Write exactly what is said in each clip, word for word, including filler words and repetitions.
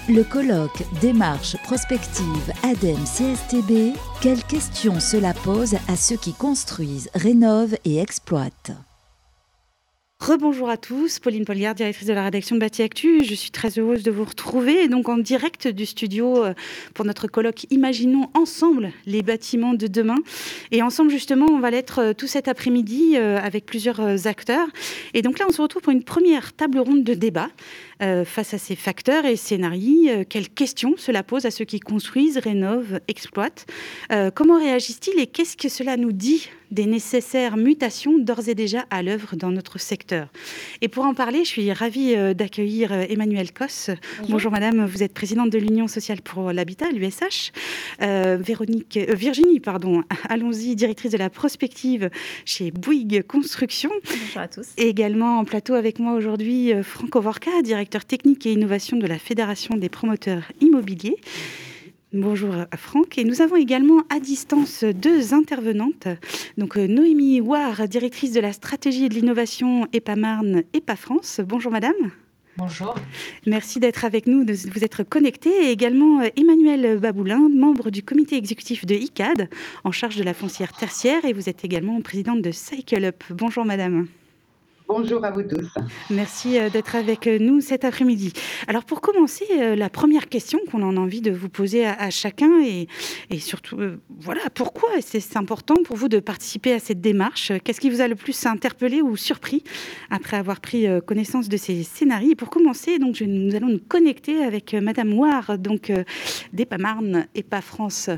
Le colloque Démarche prospective A D E M C S T B, quelles questions cela pose à ceux qui construisent, rénovent et exploitent? Rebonjour à tous, Pauline Polliard, directrice de la rédaction de Bâti Actu. Je suis très heureuse de vous retrouver donc en direct du studio pour notre colloque Imaginons ensemble les bâtiments de demain. Et ensemble justement, on va l'être tout cet après-midi avec plusieurs acteurs. Et donc là, on se retrouve pour une première table ronde de débat euh, face à ces facteurs et scénarios. Quelles questions cela pose à ceux qui construisent, rénovent, exploitent? euh, Comment réagissent-ils et qu'est-ce que cela nous dit des nécessaires mutations d'ores et déjà à l'œuvre dans notre secteur? Et pour en parler, je suis ravie d'accueillir Emmanuelle Cosse. Bonjour. Bonjour madame, vous êtes présidente de l'Union sociale pour l'habitat, l'U S H. Euh, Véronique, euh, Virginie, pardon, allons-y, directrice de la prospective chez Bouygues Construction. Bonjour à tous. Et également en plateau avec moi aujourd'hui, Franck Ovorka, directeur technique et innovation de la Fédération des promoteurs immobiliers. Bonjour à Franck. Et nous avons également à distance deux intervenantes. Donc Noémie Ouar, directrice de la stratégie et de l'innovation EPA-Marne, EPA-France. Bonjour madame. Bonjour. Merci d'être avec nous, de vous être connectée. Et également Emmanuel Baboulin, membre du comité exécutif de I C A D, en charge de la foncière tertiaire. Et vous êtes également présidente de Cycle Up. Bonjour madame. Bonjour à vous tous. Merci d'être avec nous cet après-midi. Alors pour commencer, la première question qu'on a envie de vous poser à, à chacun et, et surtout, euh, voilà, pourquoi c'est important pour vous de participer à cette démarche? Qu'est-ce qui vous a le plus interpellé ou surpris après avoir pris connaissance de ces scénarios? Et pour commencer, donc, je, nous allons nous connecter avec Madame Ouar, donc euh, d'EPA-Marne, EPA-France.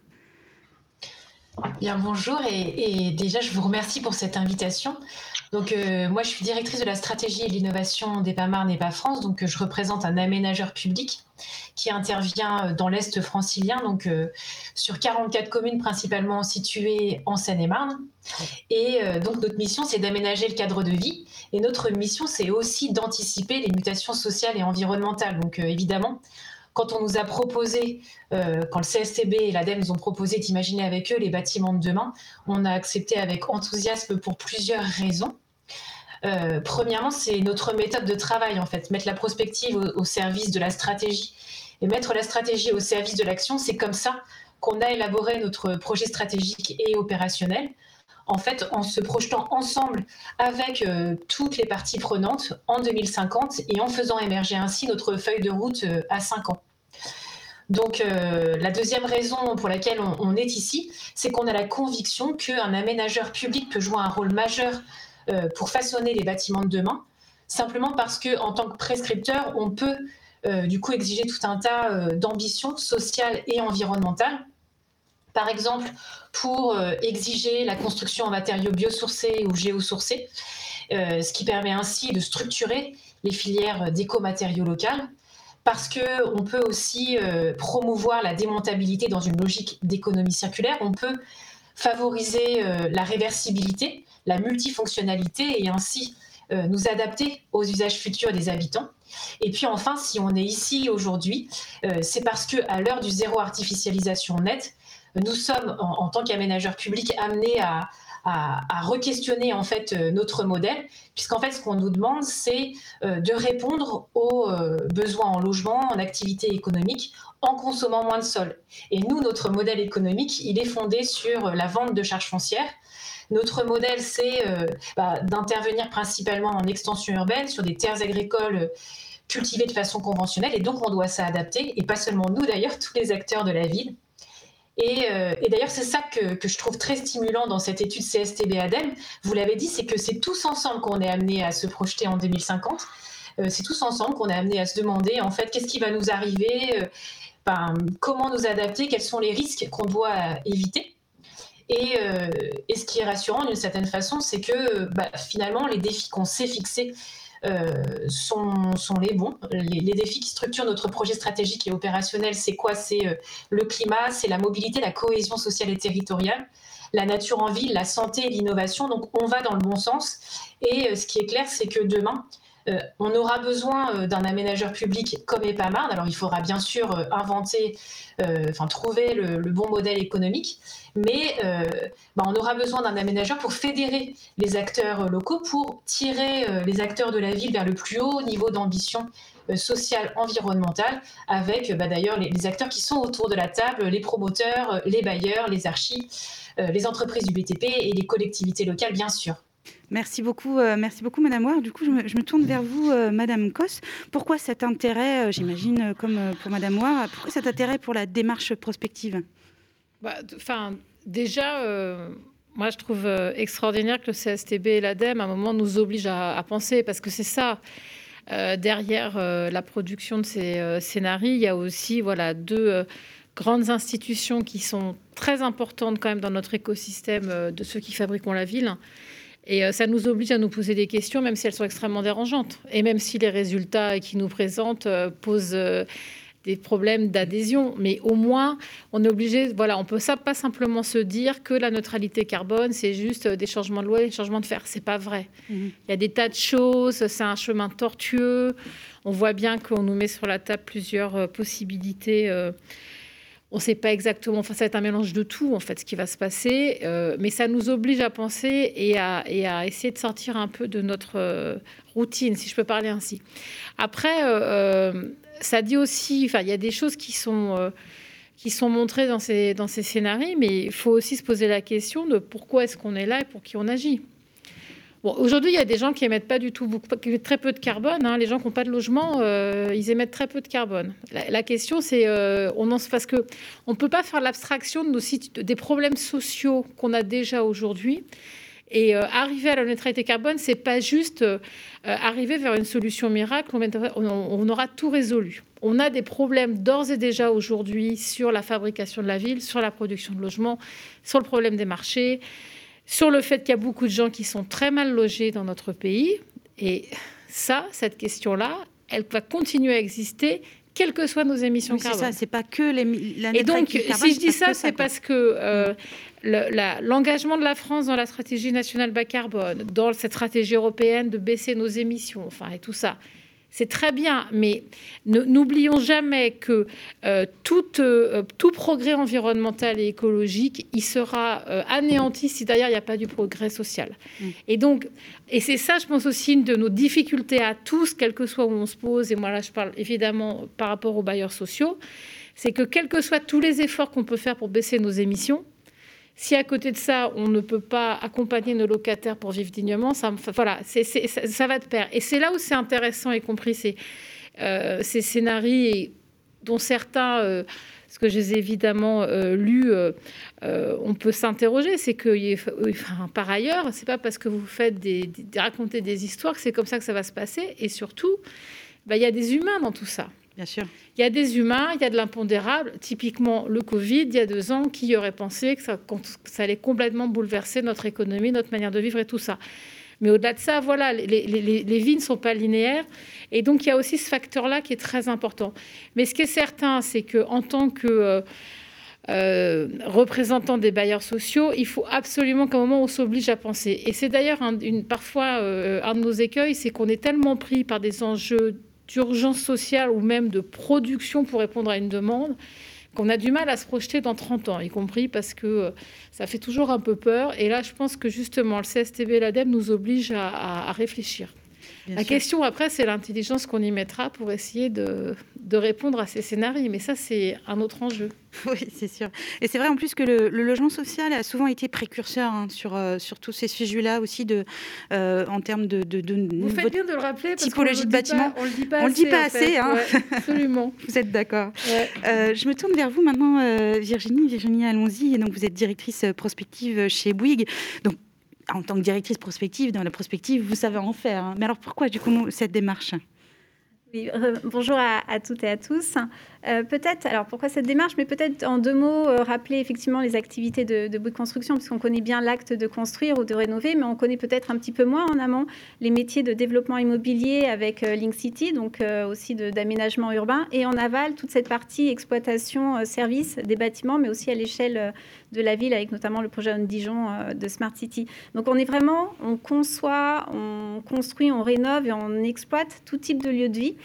Bien, bonjour et, et déjà je vous remercie pour cette invitation. Donc euh, moi je suis directrice de la stratégie et de l'innovation d'EPA-Marne et EPA-France, donc euh, je représente un aménageur public qui intervient dans l'Est francilien, donc euh, sur quarante-quatre communes principalement situées en Seine-et-Marne. Et euh, donc notre mission c'est d'aménager le cadre de vie et notre mission c'est aussi d'anticiper les mutations sociales et environnementales. Donc euh, évidemment, quand on nous a proposé, euh, quand le C S T B et l'A D E M nous ont proposé d'imaginer avec eux les bâtiments de demain, on a accepté avec enthousiasme pour plusieurs raisons. Euh, premièrement, c'est notre méthode de travail, en fait, mettre la prospective au, au service de la stratégie et mettre la stratégie au service de l'action. C'est comme ça qu'on a élaboré notre projet stratégique et opérationnel, en fait, en se projetant ensemble avec euh, toutes les parties prenantes en deux mille cinquante et en faisant émerger ainsi notre feuille de route euh, à cinq ans. Donc euh, la deuxième raison pour laquelle on, on est ici, c'est qu'on a la conviction qu'un aménageur public peut jouer un rôle majeur euh, pour façonner les bâtiments de demain, simplement parce qu'en tant que prescripteur, on peut euh, du coup exiger tout un tas euh, d'ambitions sociales et environnementales. Par exemple, pour euh, exiger la construction en matériaux biosourcés ou géosourcés, euh, ce qui permet ainsi de structurer les filières d'écomatériaux locales, parce qu'on peut aussi euh, promouvoir la démontabilité dans une logique d'économie circulaire. On peut favoriser euh, la réversibilité, la multifonctionnalité et ainsi euh, nous adapter aux usages futurs des habitants. Et puis enfin, si on est ici aujourd'hui, euh, c'est parce qu'à l'heure du zéro artificialisation nette, nous sommes, en, en tant qu'aménageurs publics, amenés à, à, à re-questionner en fait, euh, notre modèle, puisqu'en fait, ce qu'on nous demande, c'est euh, de répondre aux euh, besoins en logement, en activité économique, en consommant moins de sol. Et nous, notre modèle économique, il est fondé sur la vente de charges foncières. Notre modèle, c'est euh, bah, d'intervenir principalement en extension urbaine, sur des terres agricoles cultivées de façon conventionnelle, et donc on doit s'adapter, et pas seulement nous d'ailleurs, tous les acteurs de la ville. Et, euh, et d'ailleurs, c'est ça que, que je trouve très stimulant dans cette étude C S T B A D E M. Vous l'avez dit, c'est que c'est tous ensemble qu'on est amené à se projeter en deux mille cinquante. Euh, c'est tous ensemble qu'on est amené à se demander, en fait, qu'est-ce qui va nous arriver, euh, ben, comment nous adapter, quels sont les risques qu'on doit éviter. Et, euh, et ce qui est rassurant d'une certaine façon, c'est que bah, finalement, les défis qu'on s'est fixés Euh, sont, sont les bons. Les, les défis qui structurent notre projet stratégique et opérationnel, c'est quoi? C'est euh, le climat, c'est la mobilité, la cohésion sociale et territoriale, la nature en ville, la santé et l'innovation. Donc on va dans le bon sens. Et euh, ce qui est clair, c'est que demain, euh, on aura besoin euh, d'un aménageur public comme EPA-Marne. Alors il faudra bien sûr euh, inventer, euh, enfin trouver le, le bon modèle économique, mais euh, bah, on aura besoin d'un aménageur pour fédérer les acteurs locaux, pour tirer euh, les acteurs de la ville vers le plus haut niveau d'ambition euh, sociale, environnementale, avec bah, d'ailleurs les, les acteurs qui sont autour de la table, les promoteurs, les bailleurs, les archis, euh, les entreprises du B T P et les collectivités locales, bien sûr. Merci beaucoup, euh, merci beaucoup, Madame Ward. Du coup, je me, je me tourne vers vous, euh, Madame Cos. Pourquoi cet intérêt, euh, j'imagine, euh, comme euh, pour Madame Ward, pourquoi cet intérêt pour la démarche prospective ? Bah, enfin, déjà, euh, moi, je trouve euh, extraordinaire que le C S T B et l'ADEME, à un moment, nous obligent à, à penser, parce que c'est ça. Euh, derrière euh, la production de ces euh, scénarios, il y a aussi, voilà, deux euh, grandes institutions qui sont très importantes quand même dans notre écosystème euh, de ceux qui fabriquent la ville. Et euh, ça nous oblige à nous poser des questions, même si elles sont extrêmement dérangeantes. Et même si les résultats qu'ils nous présentent euh, posent euh, des problèmes d'adhésion. Mais au moins, on est obligé, voilà, on ne peut ça, pas simplement se dire que la neutralité carbone, c'est juste des changements de loi et des changements de faire. Ce n'est pas vrai. Mmh. Il y a des tas de choses, c'est un chemin tortueux. On voit bien qu'on nous met sur la table plusieurs euh, possibilités. Euh, On ne sait pas exactement, enfin, ça va être un mélange de tout, en fait, ce qui va se passer. Euh, mais ça nous oblige à penser et à, et à essayer de sortir un peu de notre euh, routine, si je peux parler ainsi. Après, euh, ça dit aussi, enfin, il y a des choses qui sont, euh, qui sont montrées dans ces, dans ces scénarios, mais il faut aussi se poser la question de pourquoi est-ce qu'on est là et pour qui on agit. Bon, aujourd'hui, il y a des gens qui émettent pas du tout, beaucoup, très peu de carbone. Hein. Les gens qui n'ont pas de logement, euh, ils émettent très peu de carbone. La, la question, c'est, euh, on en, parce que on peut pas faire l'abstraction de nos sites, des problèmes sociaux qu'on a déjà aujourd'hui. Et euh, arriver à la neutralité carbone, c'est pas juste euh, arriver vers une solution miracle. On, on, on aura tout résolu. On a des problèmes d'ores et déjà aujourd'hui sur la fabrication de la ville, sur la production de logements, sur le problème des marchés, sur le fait qu'il y a beaucoup de gens qui sont très mal logés dans notre pays. Et ça, cette question-là, elle va continuer à exister, quelles que soient nos émissions oui, carbone. C'est ça, c'est pas que les, la neutralité Et donc, carbone, si je dis ça, ça c'est quoi. parce que euh, le, la, l'engagement de la France dans la stratégie nationale bas carbone, dans cette stratégie européenne de baisser nos émissions, enfin, et tout ça, c'est très bien, mais ne, n'oublions jamais que euh, tout, euh, tout progrès environnemental et écologique, il sera euh, anéanti si d'ailleurs il n'y a pas du progrès social. Mmh. Et donc, et c'est ça, je pense aussi, une de nos difficultés à tous, quel que soit où on se pose, et moi là je parle évidemment par rapport aux bailleurs sociaux, c'est que quels que soient tous les efforts qu'on peut faire pour baisser nos émissions, si à côté de ça, on ne peut pas accompagner nos locataires pour vivre dignement, ça, voilà, c'est, c'est, ça, ça va de pair. Et c'est là où c'est intéressant, y compris ces, euh, ces scénarios, et dont certains, euh, ce que j'ai évidemment euh, lus, euh, euh, on peut s'interroger. C'est que, enfin, par ailleurs, c'est pas parce que vous faites des, des, raconter des histoires que c'est comme ça que ça va se passer. Et surtout, bah, y a des humains dans tout ça. Bien sûr. Il y a des humains, il y a de l'impondérable. Typiquement, le Covid, il y a deux ans, qui aurait pensé que ça, que ça allait complètement bouleverser notre économie, notre manière de vivre et tout ça. Mais au-delà de ça, voilà, les, les, les, les vies ne sont pas linéaires. Et donc, il y a aussi ce facteur-là qui est très important. Mais ce qui est certain, c'est qu'en tant que euh, euh, représentant des bailleurs sociaux, il faut absolument qu'à un moment, on s'oblige à penser. Et c'est d'ailleurs un, une, parfois euh, un de nos écueils, c'est qu'on est tellement pris par des enjeux d'urgence sociale ou même de production pour répondre à une demande, qu'on a du mal à se projeter dans trente ans, y compris parce que ça fait toujours un peu peur. Et là, je pense que justement, le C S T B et l'ADEME nous obligent à, à, à réfléchir. Bien La sûr. question, après, c'est l'intelligence qu'on y mettra pour essayer de, de répondre à ces scénarios. Mais ça, c'est un autre enjeu. Oui, c'est sûr. Et c'est vrai en plus que le, le logement social a souvent été précurseur hein, sur, euh, sur tous ces sujets-là aussi de, euh, en termes de, de, de Vous faites bien de le rappeler parce typologie de bâtiment. Pas, on le dit pas on assez. Le dit pas en assez fait. hein. Ouais, absolument. Vous êtes d'accord. Ouais. Euh, je me tourne vers vous maintenant, euh, Virginie. Virginie, allons-y. Et donc, vous êtes directrice prospective chez Bouygues. Donc, en tant que directrice prospective, dans la prospective, vous savez en faire. Hein. Mais alors, pourquoi, du coup, cette démarche ? Oui, euh, bonjour à, à toutes et à tous. Euh, peut-être, alors pourquoi cette démarche, mais peut-être en deux mots, euh, rappeler effectivement les activités de, de Bouygues Construction, parce qu'on connaît bien l'acte de construire ou de rénover, mais on connaît peut-être un petit peu moins en amont les métiers de développement immobilier avec euh, Link City, donc euh, aussi de, d'aménagement urbain, et en aval, toute cette partie exploitation, euh, service des bâtiments, mais aussi à l'échelle euh, de la ville, avec notamment le projet Dijon euh, de Smart City. Donc on est vraiment, on conçoit, on construit, on rénove et on exploite tout type de lieu de vie.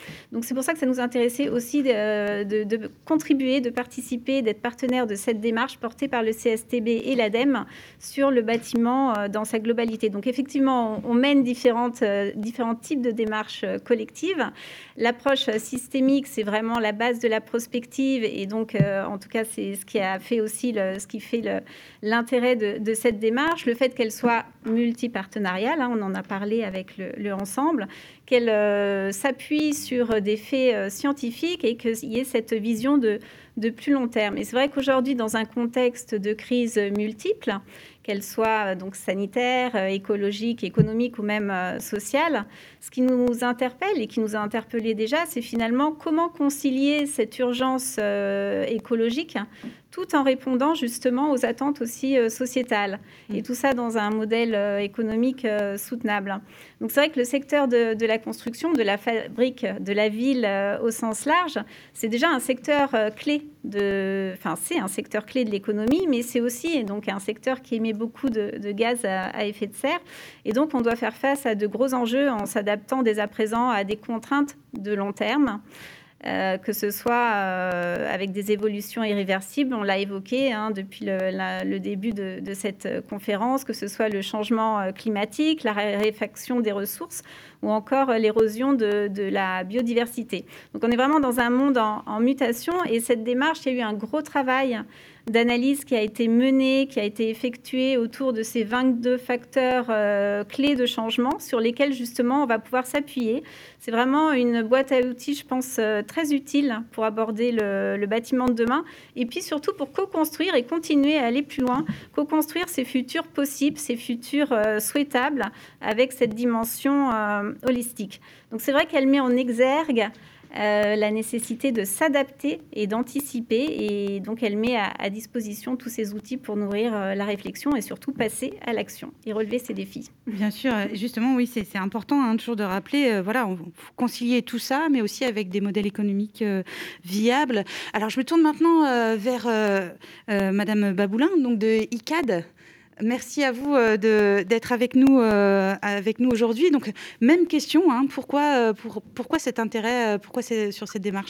Donc c'est pour ça que ça nous intéressait aussi de, de, de contribuer, de participer, d'être partenaire de cette démarche portée par le C S T B et l'ADEME sur le bâtiment dans sa globalité. Donc effectivement, on mène différentes, différents types de démarches collectives. L'approche systémique, c'est vraiment la base de la prospective et donc euh, en tout cas c'est ce qui a fait aussi le, ce qui fait le, l'intérêt de, de cette démarche, le fait qu'elle soit multipartenariale, hein, on en a parlé avec le, le Ensemble, qu'elle euh, s'appuie sur des faits euh, scientifiques et qu'il y ait cette vision de, de plus long terme. Et c'est vrai qu'aujourd'hui, dans un contexte de crise multiple, qu'elle soit donc sanitaire, écologique, économique ou même euh, sociale, ce qui nous interpelle et qui nous a interpellés déjà, c'est finalement comment concilier cette urgence euh, écologique tout en répondant justement aux attentes aussi euh, sociétales. Et tout ça dans un modèle euh, économique euh, soutenable. Donc c'est vrai que le secteur de, de la construction, de la fabrique, de la ville euh, au sens large, c'est déjà un secteur euh, clé de... Enfin, c'est un secteur clé de l'économie, mais c'est aussi donc, un secteur qui émet beaucoup de, de gaz à, à effet de serre. Et donc, on doit faire face à de gros enjeux en s'adaptant dès à présent à des contraintes de long terme. Euh, que ce soit euh, avec des évolutions irréversibles, on l'a évoqué hein, depuis le, la, le début de, de cette conférence, que ce soit le changement climatique, la raréfaction des ressources ou encore l'érosion de, de la biodiversité. Donc on est vraiment dans un monde en, en mutation et cette démarche, il y a eu un gros travail d'analyse qui a été menée, qui a été effectuée autour de ces vingt-deux facteurs euh, clés de changement sur lesquels justement on va pouvoir s'appuyer. C'est vraiment une boîte à outils, je pense, euh, très utile pour aborder le, le bâtiment de demain et puis surtout pour co-construire et continuer à aller plus loin, co-construire ces futurs possibles, ces futurs euh, souhaitables avec cette dimension euh, holistique. Donc c'est vrai qu'elle met en exergue Euh, la nécessité de s'adapter et d'anticiper. Et donc, elle met à, à disposition tous ces outils pour nourrir euh, la réflexion et surtout passer à l'action et relever ces défis. Bien sûr, justement, oui, c'est, c'est important hein, toujours de rappeler, euh, voilà, on faut concilier tout ça, mais aussi avec des modèles économiques euh, viables. Alors, je me tourne maintenant euh, vers euh, euh, Madame Baboulin, donc de I C A D. Merci à vous euh, de, d'être avec nous, euh, avec nous aujourd'hui. Donc, même question, hein, pourquoi, euh, pour, pourquoi cet intérêt, euh, pourquoi c'est sur cette démarche ?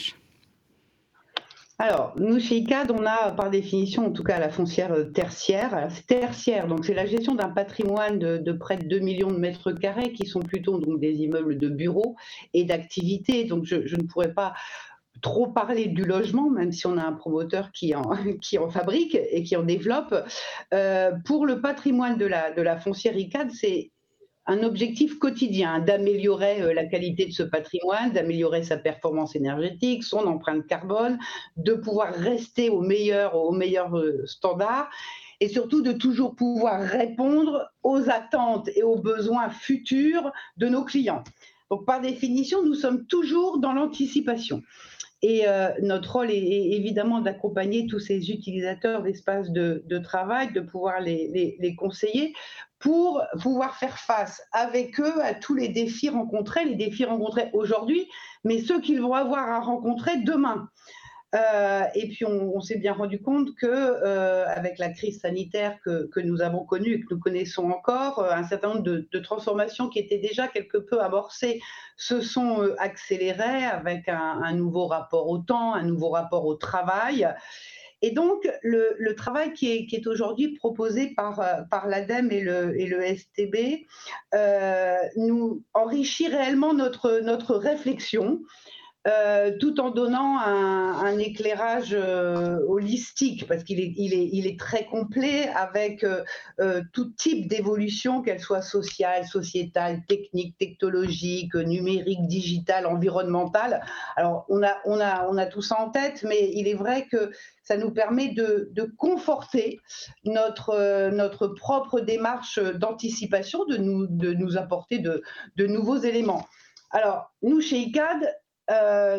Alors, nous, chez I C A D, on a par définition, en tout cas, la foncière tertiaire. Alors, c'est tertiaire, donc c'est la gestion d'un patrimoine de, de près de deux millions de mètres carrés qui sont plutôt donc, des immeubles de bureaux et d'activités. Donc, je, je ne pourrais pas trop parler du logement, même si on a un promoteur qui en, qui en fabrique et qui en développe. Euh, pour le patrimoine de la, de la foncière I C A D, c'est un objectif quotidien d'améliorer la qualité de ce patrimoine, d'améliorer sa performance énergétique, son empreinte carbone, de pouvoir rester au meilleur, au meilleur standard et surtout de toujours pouvoir répondre aux attentes et aux besoins futurs de nos clients. Donc, par définition, nous sommes toujours dans l'anticipation. Et euh, notre rôle est, est évidemment d'accompagner tous ces utilisateurs d'espaces de, de travail, de pouvoir les, les, les conseiller pour pouvoir faire face avec eux à tous les défis rencontrés, les défis rencontrés aujourd'hui, mais ceux qu'ils vont avoir à rencontrer demain. Euh, et puis, on, on s'est bien rendu compte que, euh, avec la crise sanitaire que, que nous avons connue et que nous connaissons encore, euh, un certain nombre de, de transformations qui étaient déjà quelque peu amorcées se sont euh, accélérées avec un, un nouveau rapport au temps, un nouveau rapport au travail. Et donc, le, le travail qui est, qui est aujourd'hui proposé par, par l'ADEME et le, et le S T B euh, nous enrichit réellement notre, notre réflexion. Euh, tout en donnant un, un éclairage euh, holistique, parce qu'il est, il est, il est très complet avec euh, euh, tout type d'évolution, qu'elle soit sociale, sociétale, technique, technologique, numérique, digitale, environnementale. Alors, on a, on a, on a tout ça en tête, mais il est vrai que ça nous permet de, de conforter notre, euh, notre propre démarche d'anticipation, de nous, de nous apporter de, de nouveaux éléments. Alors, nous, chez I C A D, Euh,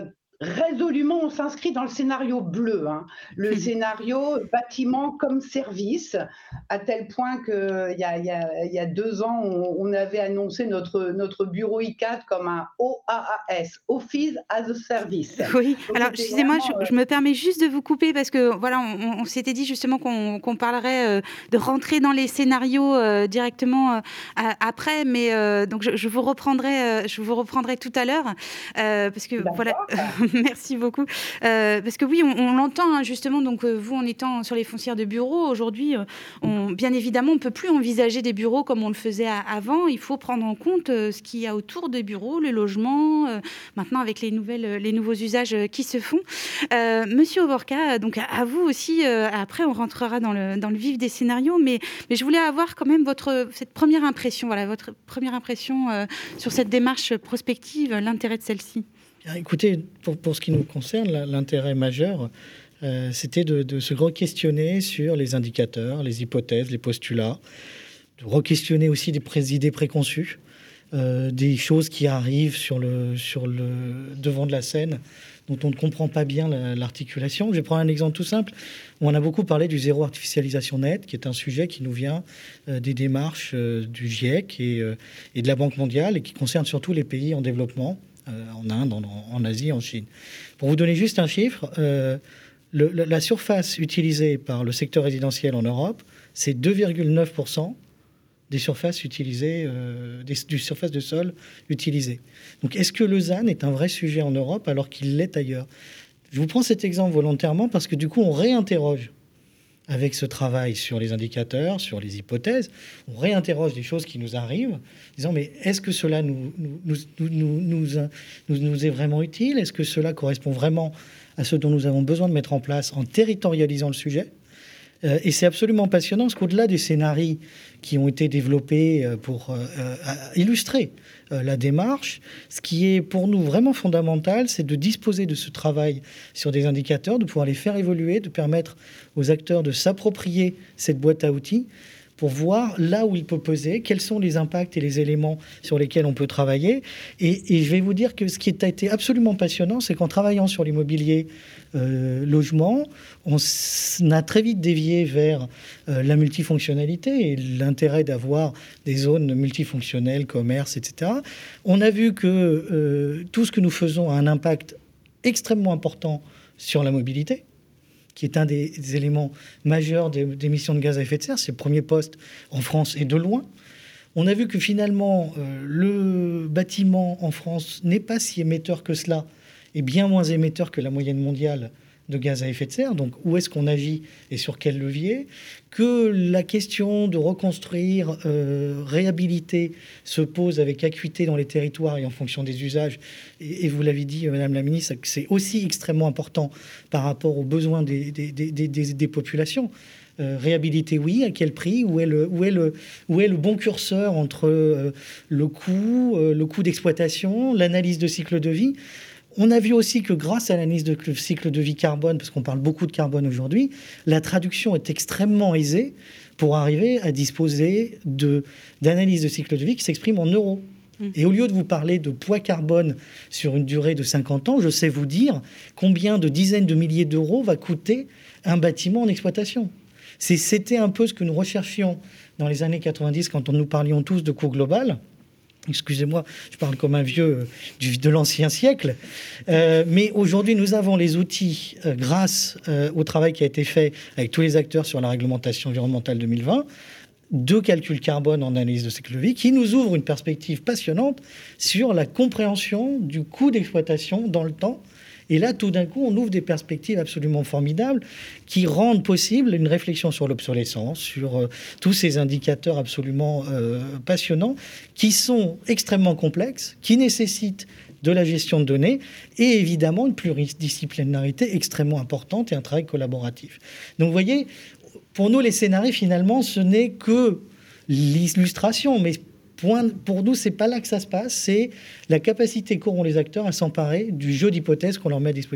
résolument, on s'inscrit dans le scénario bleu, hein, le scénario bâtiment comme service, à tel point qu'il y a, il y a, il y a deux ans, on, on avait annoncé notre, notre bureau I C A D comme un O A A S, Office as a Service. Oui, Donc, alors c'était excusez-moi, vraiment, je, je me permets juste de vous couper parce que voilà, on, on s'était dit justement qu'on qu'on parlerait euh, de rentrer dans les scénarios euh, directement euh, à- après, mais euh, donc je, je vous reprendrai, euh, je vous reprendrai tout à l'heure euh, parce que D'accord. voilà, merci beaucoup. Euh, parce que oui, on, on l'entend hein, justement. Donc euh, vous, en étant sur les foncières de bureaux aujourd'hui, euh, on, bien évidemment, on peut plus envisager des bureaux comme on le faisait à- avant. Il faut prendre en compte euh, ce qu'il y a autour des bureaux, le logement. Euh, maintenant, avec les nouvelles, les nouveaux usages euh, qui se font. Euh, Monsieur Hovorka, donc à, à vous aussi. Euh, après, on rentrera dans le dans le vif des scénarios, mais mais je voulais avoir quand même votre cette première impression. Voilà, votre première impression euh, sur cette démarche prospective, l'intérêt de celle-ci. Écoutez, pour, pour ce qui nous concerne, l'intérêt majeur, euh, c'était de, de se re-questionner sur les indicateurs, les hypothèses, les postulats, de re-questionner aussi des pré- idées préconçues, euh, des choses qui arrivent sur le, sur le devant de la scène, dont on ne comprend pas bien la, l'articulation. Je vais prendre un exemple tout simple. On a beaucoup parlé du zéro artificialisation net, qui est un sujet qui nous vient euh, des démarches euh, du GIEC et, euh, et de la Banque mondiale, et qui concerne surtout les pays en développement, Euh, en Inde, en, en Asie, en Chine. Pour vous donner juste un chiffre, euh, le, le, la surface utilisée par le secteur résidentiel en Europe, c'est deux virgule neuf pour cent des surfaces utilisées, euh, des, du surface de sol utilisées. Donc, est-ce que le Z A N est un vrai sujet en Europe alors qu'il l'est ailleurs ? Je vous prends cet exemple volontairement parce que du coup, on réinterroge avec ce travail sur les indicateurs, sur les hypothèses, on réinterroge des choses qui nous arrivent, disant mais est-ce que cela nous, nous, nous, nous, nous, nous, nous est vraiment utile ? Est-ce que cela correspond vraiment à ce dont nous avons besoin de mettre en place en territorialisant le sujet ? Euh, et c'est absolument passionnant, parce qu'au-delà des scénarios qui ont été développés pour euh, illustrer euh, la démarche, ce qui est pour nous vraiment fondamental, c'est de disposer de ce travail sur des indicateurs, de pouvoir les faire évoluer, de permettre aux acteurs de s'approprier cette boîte à outils pour voir là où il peut peser, quels sont les impacts et les éléments sur lesquels on peut travailler. Et, et je vais vous dire que ce qui a été absolument passionnant, c'est qu'en travaillant sur l'immobilier euh, logement, on a très vite dévié vers euh, la multifonctionnalité et l'intérêt d'avoir des zones multifonctionnelles, commerce, et cetera. On a vu que euh, tout ce que nous faisons a un impact extrêmement important sur la mobilité, qui est un des, des éléments majeurs des, des émissions de gaz à effet de serre. C'est le premier poste en France et de loin. On a vu que finalement, euh, le bâtiment en France n'est pas si émetteur que cela, et bien moins émetteur que la moyenne mondiale de gaz à effet de serre. Donc, où est-ce qu'on agit et sur quel levier ? Que la question de reconstruire, euh, réhabiliter se pose avec acuité dans les territoires et en fonction des usages. Et, et vous l'avez dit, Madame la Ministre, que c'est aussi extrêmement important par rapport aux besoins des, des, des, des, des, des populations. Euh, réhabiliter, oui, à quel prix ? Où est le, où est le, où est le bon curseur entre euh, le coût, euh, le coût d'exploitation, l'analyse de cycle de vie ? On a vu aussi que grâce à l'analyse de cycle de vie carbone, parce qu'on parle beaucoup de carbone aujourd'hui, la traduction est extrêmement aisée pour arriver à disposer de, d'analyse de cycle de vie qui s'exprime en euros. Mmh. Et au lieu de vous parler de poids carbone sur une durée de cinquante ans, je sais vous dire combien de dizaines de milliers d'euros va coûter un bâtiment en exploitation. C'est, c'était un peu ce que nous recherchions dans les années quatre-vingt-dix quand nous parlions tous de coût global. Excusez-moi, je parle comme un vieux du, de l'ancien siècle. Euh, mais aujourd'hui, nous avons les outils, euh, grâce euh, au travail qui a été fait avec tous les acteurs sur la réglementation environnementale deux mille vingt, de calcul carbone en analyse de cycle de vie, qui nous ouvre une perspective passionnante sur la compréhension du coût d'exploitation dans le temps. Et là, tout d'un coup, on ouvre des perspectives absolument formidables qui rendent possible une réflexion sur l'obsolescence, sur euh, tous ces indicateurs absolument euh, passionnants, qui sont extrêmement complexes, qui nécessitent de la gestion de données et évidemment une pluridisciplinarité extrêmement importante et un travail collaboratif. Donc, vous voyez, pour nous, les scénarios, finalement, ce n'est que l'illustration, mais Point, pour nous, c'est pas là que ça se passe, c'est la capacité qu'auront les acteurs à s'emparer du jeu d'hypothèses qu'on leur met à disposition.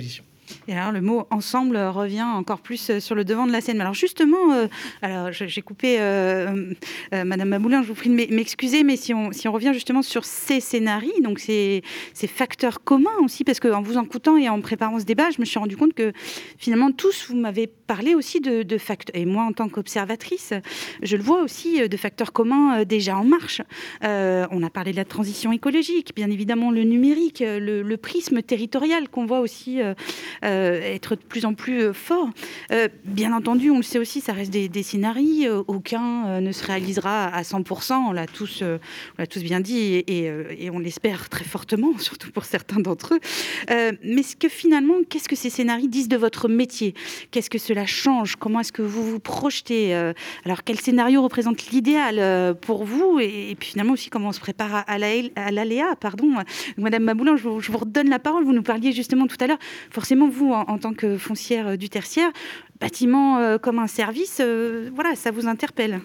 Et alors le mot ensemble revient encore plus sur le devant de la scène. Alors justement, euh, alors j'ai coupé euh, euh, Madame Maboulin, je vous prie de m'excuser, mais si on, si on revient justement sur ces scénarios, donc ces, ces facteurs communs aussi, parce qu'en vous écoutant et en préparant ce débat, je me suis rendu compte que finalement tous, vous m'avez parlé aussi de, de facteurs, et moi en tant qu'observatrice, je le vois aussi, de facteurs communs déjà en marche. Euh, on a parlé de la transition écologique, bien évidemment le numérique, le, le prisme territorial qu'on voit aussi euh, euh, être de plus en plus fort. Euh, bien entendu, on le sait aussi, ça reste des, des scénarios, euh, aucun euh, ne se réalisera à cent pour cent, on l'a tous, euh, on l'a tous bien dit, et, et, euh, et on l'espère très fortement, surtout pour certains d'entre eux. Euh, mais ce que finalement, qu'est-ce que ces scénarios disent de votre métier? Qu'est-ce que cela change? Comment est-ce que vous vous projetez? euh, Alors, quel scénario représente l'idéal euh, pour vous? et, et puis finalement aussi, comment on se prépare à, à l'aléa, pardon. Madame Maboulin, je vous, je vous redonne la parole. Vous nous parliez justement tout à l'heure, forcément, vous, en, en tant que foncière du tertiaire, bâtiment euh, comme un service, euh, voilà, ça vous interpelle.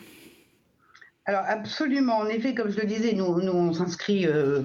Alors absolument, en effet, comme je le disais, nous, nous on s'inscrit euh,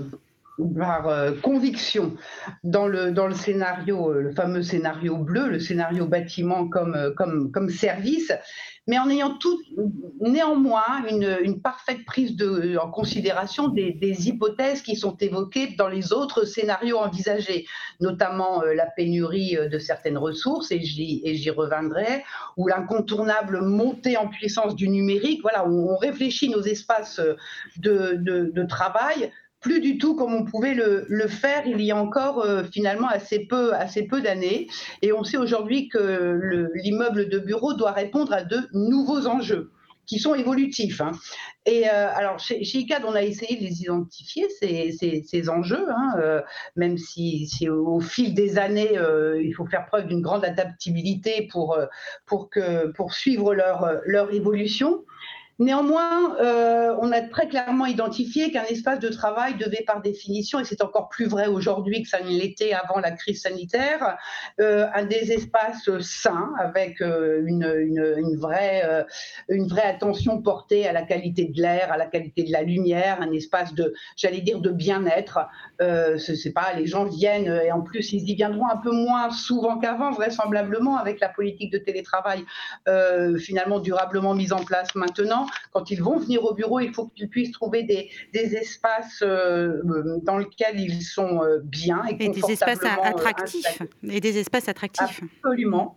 par euh, conviction dans le, dans le scénario, euh, le fameux scénario bleu, le scénario bâtiment comme, euh, comme, comme service, mais en ayant tout, néanmoins une, une parfaite prise de, en considération des, des hypothèses qui sont évoquées dans les autres scénarios envisagés, notamment euh, la pénurie de certaines ressources, et j'y, et j'y reviendrai, ou l'incontournable montée en puissance du numérique. Voilà, où on réfléchit nos espaces de, de, de travail plus du tout comme on pouvait le, le faire il y a encore euh, finalement assez peu, assez peu d'années. Et on sait aujourd'hui que le, l'immeuble de bureau doit répondre à de nouveaux enjeux qui sont évolutifs. Hein. Et euh, alors, chez, chez I C A D, on a essayé de les identifier, ces, ces, ces enjeux, hein, euh, même si, si au fil des années, euh, il faut faire preuve d'une grande adaptabilité pour, pour, que, pour suivre leur, leur évolution. Néanmoins, euh, on a très clairement identifié qu'un espace de travail devait par définition, et c'est encore plus vrai aujourd'hui que ça ne l'était avant la crise sanitaire, euh, un des espaces sains avec euh, une, une, une, vraie, euh, une vraie attention portée à la qualité de l'air, à la qualité de la lumière, un espace de, j'allais dire, de bien-être. Euh, ce, c'est pas, les gens viennent, et en plus ils y viendront un peu moins souvent qu'avant, vraisemblablement, avec la politique de télétravail euh, finalement durablement mise en place maintenant. Quand ils vont venir au bureau, il faut qu'ils puissent trouver des, des espaces euh, dans lesquels ils sont euh, bien et, et des espaces attractifs. Installés. Et des espaces attractifs. Absolument.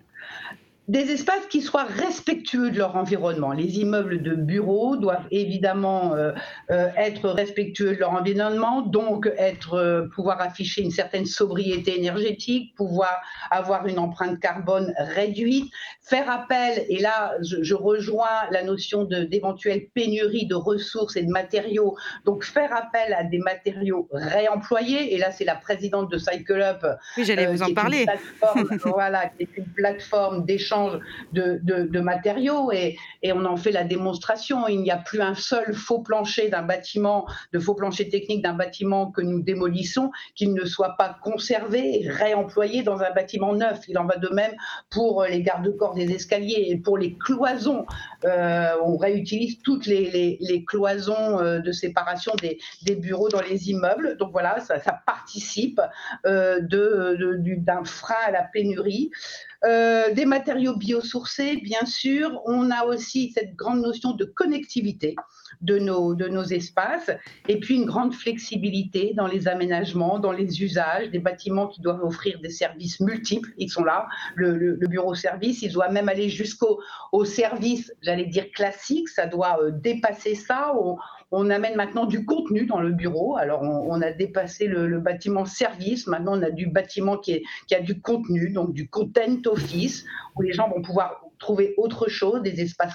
Des espaces qui soient respectueux de leur environnement. Les immeubles de bureaux doivent évidemment euh, euh, être respectueux de leur environnement, donc être, euh, pouvoir afficher une certaine sobriété énergétique, pouvoir avoir une empreinte carbone réduite, faire appel, et là je, je rejoins la notion de, d'éventuelle pénurie de ressources et de matériaux, donc faire appel à des matériaux réemployés, et là c'est la présidente de Cycle Up, oui, j'allais euh, vous en parler. Voilà, qui est une plateforme d'échange De, de, de matériaux et, et on en fait la démonstration. Il n'y a plus un seul faux plancher d'un bâtiment, de faux plancher technique d'un bâtiment que nous démolissons, qu'il ne soit pas conservé et réemployé dans un bâtiment neuf. Il en va de même pour les garde-corps des escaliers et pour les cloisons. Euh, on réutilise toutes les, les, les cloisons euh, de séparation des, des bureaux dans les immeubles. Donc voilà, ça, ça participe euh, de, de, du, d'un frein à la pénurie. Euh, des matériaux biosourcés, bien sûr. On a aussi cette grande notion de connectivité de nos, de nos espaces et puis une grande flexibilité dans les aménagements, dans les usages, des bâtiments qui doivent offrir des services multiples. Ils sont là, le, le, le bureau-service, il doit même aller jusqu'au au service, j'allais dire classique, ça doit euh, dépasser ça. On, on amène maintenant du contenu dans le bureau. Alors, on, on a dépassé le, le bâtiment service. Maintenant, on a du bâtiment qui, est, qui a du contenu, donc du content office, où les gens vont pouvoir trouver autre chose, des espaces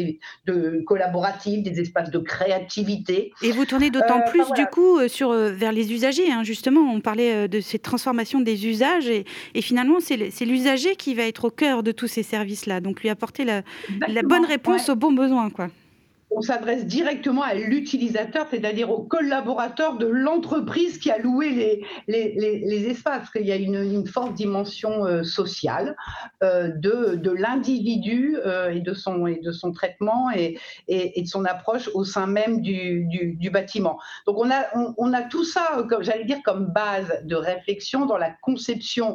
de, collaboratifs, des espaces de créativité. Et vous tournez d'autant euh, plus, enfin, voilà. du coup, sur, vers les usagers. Hein, justement, on parlait de cette transformation des usages. Et, et finalement, c'est, c'est l'usager qui va être au cœur de tous ces services-là. Donc, lui apporter la, la bonne réponse ouais. aux bons besoins, quoi. On s'adresse directement à l'utilisateur, c'est-à-dire au collaborateur de l'entreprise qui a loué les, les, les, les espaces, parce qu'il y a une, une forte dimension euh, sociale euh, de, de l'individu euh, et, de son, et de son traitement et, et, et de son approche au sein même du, du, du bâtiment. Donc on a, on, on a tout ça, comme, j'allais dire, comme base de réflexion dans la conception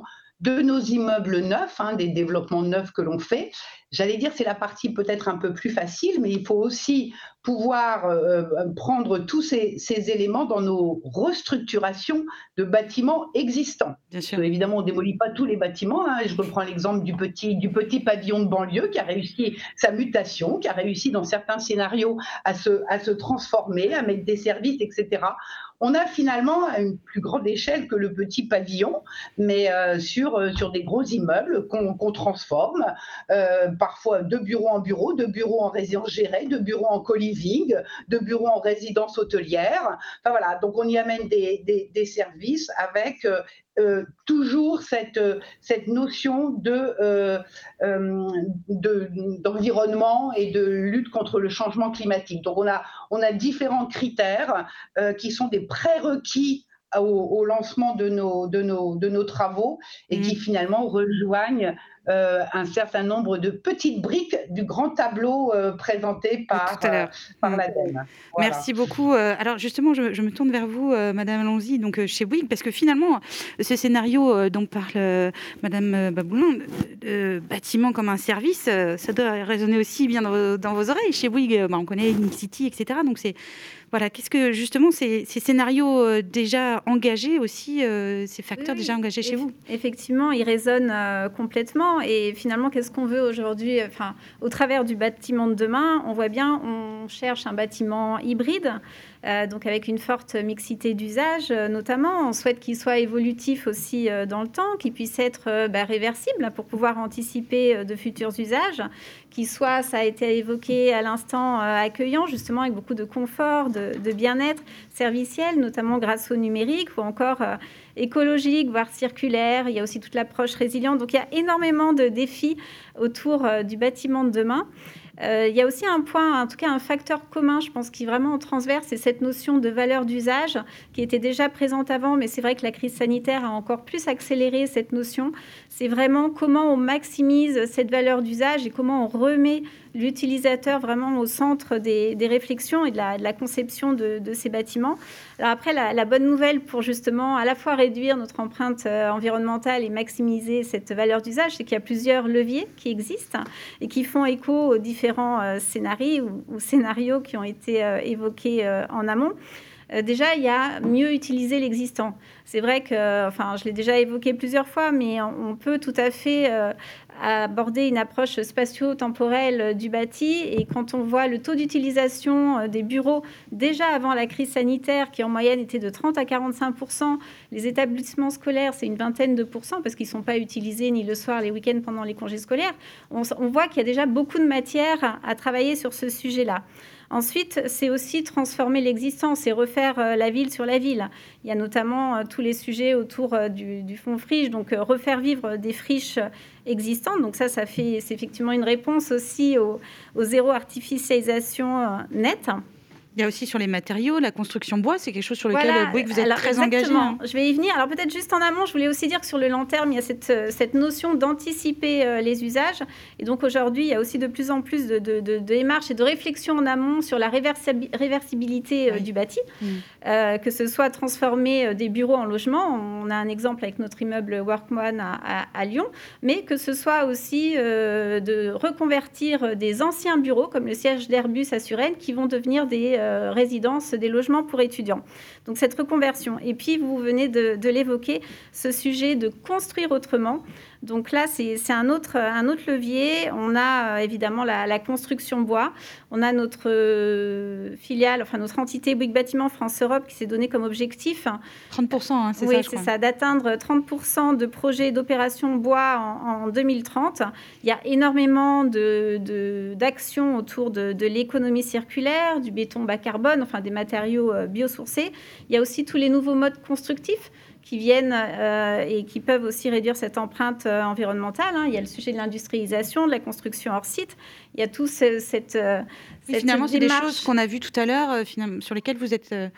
de nos immeubles neufs, hein, des développements neufs que l'on fait. J'allais dire, c'est la partie peut-être un peu plus facile, mais il faut aussi pouvoir euh, prendre tous ces, ces éléments dans nos restructurations de bâtiments existants. Bien sûr. Parce que, évidemment, on ne démolit pas tous les bâtiments. Hein. Je reprends l'exemple du petit, du petit pavillon de banlieue qui a réussi sa mutation, qui a réussi dans certains scénarios à se, à se transformer, à mettre des services, et cetera. On a finalement à une plus grande échelle que le petit pavillon, mais euh, sur, euh, sur des gros immeubles qu'on qu'on transforme, euh, parfois de bureau en bureau, de bureau en résidence gérée, de bureau en co-living, de bureau en résidence hôtelière. Enfin voilà, donc on y amène des, des, des services avec euh, euh, toujours cette, cette notion de, euh, euh, de, d'environnement et de lutte contre le changement climatique. Donc on a, on a différents critères euh, qui sont des prérequis au, au lancement de nos, de, nos, de nos travaux et mmh. qui finalement rejoignent euh, un certain nombre de petites briques du grand tableau euh, présenté par, euh, par mmh. l'ADEME. Voilà. Merci beaucoup. Alors justement, je, je me tourne vers vous, euh, Madame Alonzi, donc chez Bouygues, parce que finalement, ce scénario euh, dont parle euh, Madame Baboulin, euh, bâtiment comme un service, euh, ça doit résonner aussi bien dans, dans vos oreilles. Chez Bouygues, bah, on connaît Link City, et cetera. Donc c'est Voilà, qu'est-ce que justement ces, ces scénarios euh, déjà engagés aussi, euh, ces facteurs oui, déjà engagés chez vous? Effectivement, ils résonnent euh, complètement. Et finalement, qu'est-ce qu'on veut aujourd'hui? Enfin, au travers du bâtiment de demain, on voit bien, on cherche un bâtiment hybride, euh, donc avec une forte mixité d'usages, euh, notamment. On souhaite qu'il soit évolutif aussi euh, dans le temps, qu'il puisse être euh, bah, réversible pour pouvoir anticiper euh, de futurs usages, qu'il soit, ça a été évoqué à l'instant, euh, accueillant, justement, avec beaucoup de confort, de de bien-être serviciel, notamment grâce au numérique, ou encore euh, écologique, voire circulaire. Il y a aussi toute l'approche résiliente. Donc, il y a énormément de défis autour euh, du bâtiment de demain. Euh, il y a aussi un point, en tout cas un facteur commun, je pense, qui est vraiment en transverse, c'est cette notion de valeur d'usage qui était déjà présente avant, mais c'est vrai que la crise sanitaire a encore plus accéléré cette notion. C'est vraiment comment on maximise cette valeur d'usage et comment on remet l'utilisateur vraiment au centre des, des réflexions et de la, de la conception de, de ces bâtiments. Alors après, la, la bonne nouvelle pour justement à la fois réduire notre empreinte euh, environnementale et maximiser cette valeur d'usage, c'est qu'il y a plusieurs leviers qui existent et qui font écho aux différents euh, scénarios ou, ou scénarios qui ont été euh, évoqués euh, en amont. Euh, déjà, il y a mieux utiliser l'existant. C'est vrai que, enfin, je l'ai déjà évoqué plusieurs fois, mais on, on peut tout à fait euh, aborder une approche spatio-temporelle du bâti. Et quand on voit le taux d'utilisation des bureaux déjà avant la crise sanitaire, qui en moyenne était de trente à quarante-cinq pour cent, les établissements scolaires, c'est une vingtaine de pourcents, parce qu'ils ne sont pas utilisés ni le soir, les week-ends, pendant les congés scolaires, on, on voit qu'il y a déjà beaucoup de matière à travailler sur ce sujet-là. Ensuite, c'est aussi transformer l'existant, c'est refaire euh, la ville sur la ville. Il y a notamment euh, tous les sujets autour euh, du, du fonds friche, donc euh, refaire vivre des friches existantes. Donc ça, ça fait, c'est effectivement une réponse aussi au, au zéro artificialisation euh, nette. Il y a aussi sur les matériaux, la construction bois, c'est quelque chose sur lequel voilà. Bouygues, vous êtes Alors, très engagé. Hein. Je vais y venir. Alors peut-être juste en amont, je voulais aussi dire que sur le long terme, il y a cette, cette notion d'anticiper euh, les usages. Et donc aujourd'hui, il y a aussi de plus en plus de, de, de, de démarches et de réflexions en amont sur la réversibi- réversibilité euh, oui. du bâti, mmh. euh, que ce soit transformer des bureaux en logements. On a un exemple avec notre immeuble Workman à, à, à Lyon, mais que ce soit aussi euh, de reconvertir des anciens bureaux, comme le siège d'Airbus à Suresnes, qui vont devenir des Euh, résidences, des logements pour étudiants. Donc cette reconversion. Et puis vous venez de, de l'évoquer, ce sujet de construire autrement. Donc là, c'est, c'est un, autre, un autre levier. On a euh, évidemment la, la construction bois. On a notre euh, filiale, enfin notre entité Bouygues Bâtiment France Europe qui s'est donné comme objectif trente pour cent, hein, c'est oui, ça, je c'est crois. ça, d'atteindre trente pour cent de projets d'opérations bois en, en deux mille trente. Il y a énormément de, de, d'actions autour de, de l'économie circulaire, du béton bas carbone, enfin des matériaux euh, biosourcés. Il y a aussi tous les nouveaux modes constructifs qui viennent euh, et qui peuvent aussi réduire cette empreinte euh, environnementale. Hein. Il y a le sujet de l'industrialisation, de la construction hors site. Il y a tout ce, cette, euh, oui, cette finalement, démarche. C'est des choses qu'on a vues tout à l'heure, euh, finalement, sur lesquelles vous êtes... Euh...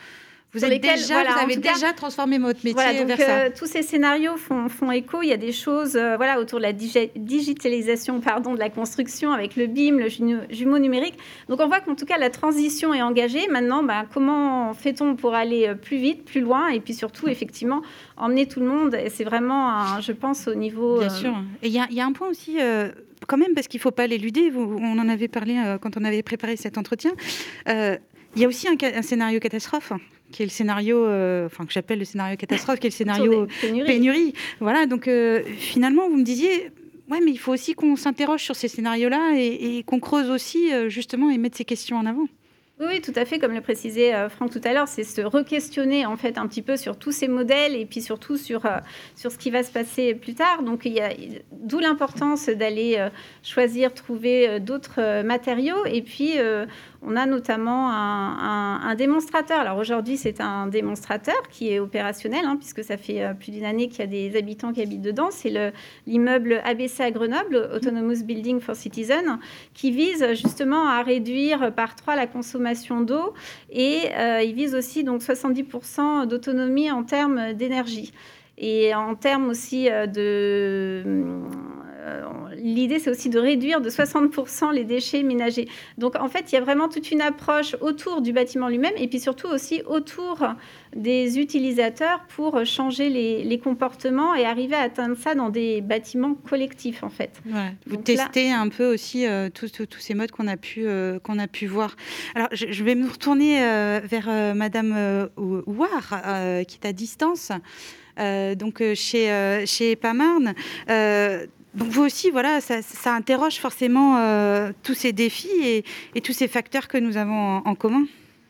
Vous, êtes lesquels, déjà, voilà, vous avez cas, déjà transformé votre métier voilà, donc, vers ça. Euh, tous ces scénarios font, font écho. Il y a des choses euh, voilà, autour de la digi- digitalisation pardon, de la construction avec le B I M, le ju- jumeau numérique. Donc on voit qu'en tout cas, la transition est engagée. Maintenant, bah, comment fait-on pour aller plus vite, plus loin et puis surtout, effectivement, emmener tout le monde. Et c'est vraiment, un, je pense, au niveau... Bien euh... sûr. Et il y, y a un point aussi... Euh... quand même, parce qu'il ne faut pas l'éluder, vous, on en avait parlé euh, quand on avait préparé cet entretien, euh, il y a aussi un, un scénario catastrophe, qui est le scénario, euh, enfin que j'appelle le scénario catastrophe, qui est le scénario pénurie. pénurie. Voilà, donc euh, finalement, vous me disiez, ouais, mais il faut aussi qu'on s'interroge sur ces scénarios-là et, et qu'on creuse aussi, euh, justement, et mettre ces questions en avant. Oui, oui, tout à fait, comme le précisait euh, Franck tout à l'heure, c'est se re-questionner en fait un petit peu sur tous ces modèles et puis surtout sur, euh, sur ce qui va se passer plus tard. Donc, il y a, d'où l'importance d'aller euh, choisir, trouver euh, d'autres euh, matériaux. Et puis, euh, on a notamment un, un, un démonstrateur. Alors aujourd'hui, c'est un démonstrateur qui est opérationnel, hein, puisque ça fait euh, plus d'une année qu'il y a des habitants qui habitent dedans. C'est le, l'immeuble A B C à Grenoble, Autonomous Building for Citizens, qui vise justement à réduire par trois la consommation d'eau et euh, il vise aussi donc soixante-dix pour cent d'autonomie en termes d'énergie. Et en termes aussi de... Euh, l'idée, c'est aussi de réduire de soixante pour cent les déchets ménagers. Donc, en fait, il y a vraiment toute une approche autour du bâtiment lui-même et puis surtout aussi autour des utilisateurs pour changer les, les comportements et arriver à atteindre ça dans des bâtiments collectifs, en fait. Ouais. Vous Donc testez là... un peu aussi euh, tous, tous, tous ces modes qu'on a pu, euh, qu'on a pu voir. Alors, je, je vais me retourner euh, vers euh, Madame euh, Ouar, euh, qui est à distance, euh, donc euh, chez, euh, chez Epamarne. Euh, Donc vous aussi, voilà, ça, ça interroge forcément euh, tous ces défis et, et tous ces facteurs que nous avons en, en commun.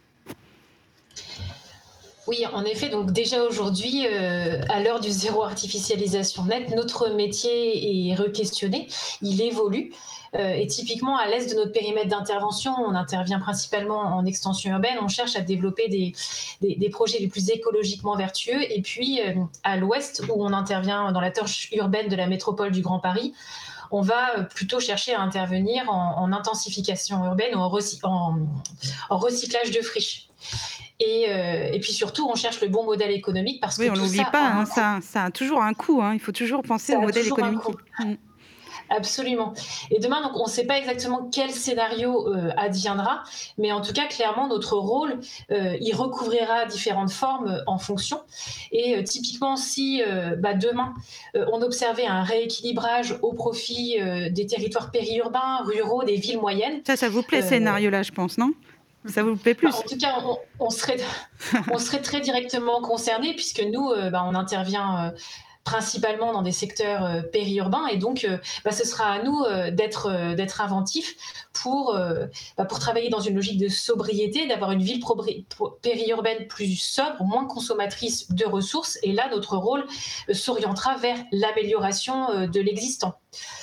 Oui, en effet. Donc déjà aujourd'hui, euh, à l'heure du zéro artificialisation nette, notre métier est re-questionné, il évolue. Euh, et typiquement, à l'est de notre périmètre d'intervention, on intervient principalement en extension urbaine. On cherche à développer des, des, des projets les plus écologiquement vertueux. Et puis, euh, à l'ouest, où on intervient dans la torche urbaine de la métropole du Grand Paris, on va plutôt chercher à intervenir en, en intensification urbaine ou en, recy- en, en recyclage de friches. Et, euh, et puis surtout, on cherche le bon modèle économique parce oui, que on tout l'oublie ça... pas, hein, ça, ça a toujours un coût. Hein, il faut toujours penser ça au modèle économique. Mmh. Absolument. Et demain, donc, on ne sait pas exactement quel scénario euh, adviendra, mais en tout cas, clairement, notre rôle, euh, il recouvrira différentes formes euh, en fonction. Et euh, typiquement, si euh, bah, demain, euh, on observait un rééquilibrage au profit euh, des territoires périurbains, ruraux, des villes moyennes... Ça, ça vous plaît, ce euh, scénario-là, je pense, non ? Ça vous plaît plus ? Bah, en tout cas, on, on, serait, on serait très directement concernés, puisque nous, euh, bah, on intervient... Euh, principalement dans des secteurs euh, périurbains, et donc euh, bah, ce sera à nous euh, d'être, euh, d'être inventifs pour, euh, bah, pour travailler dans une logique de sobriété, d'avoir une ville pro- pro- périurbaine plus sobre, moins consommatrice de ressources, et là, notre rôle euh, s'orientera vers l'amélioration euh, de l'existant.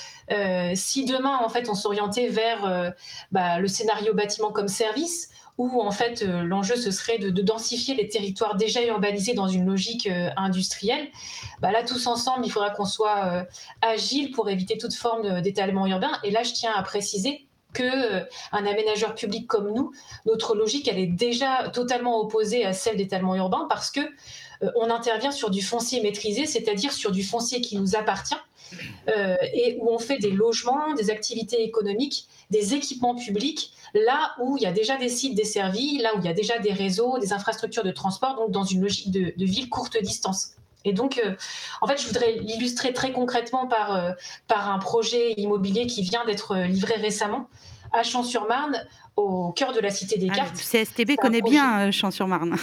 Euh, si demain, en fait, on s'orientait vers euh, bah, le scénario bâtiment comme service, où en fait euh, l'enjeu ce serait de, de densifier les territoires déjà urbanisés dans une logique euh, industrielle, bah là tous ensemble il faudra qu'on soit euh, agile pour éviter toute forme d'étalement urbain. Et là je tiens à préciser que euh, un aménageur public comme nous, notre logique elle est déjà totalement opposée à celle d'étalement urbain, parce que euh, on intervient sur du foncier maîtrisé, c'est-à-dire sur du foncier qui nous appartient, euh, et où on fait des logements, des activités économiques, des équipements publics, là où il y a déjà des sites desservis, là où il y a déjà des réseaux, des infrastructures de transport, donc dans une logique de, de ville courte distance. Et donc, euh, en fait, je voudrais l'illustrer très concrètement par, euh, par un projet immobilier qui vient d'être livré récemment à Champs-sur-Marne, au cœur de la Cité des Cartes. Ah, le C S T B connaît projet... bien euh, Champs-sur-Marne.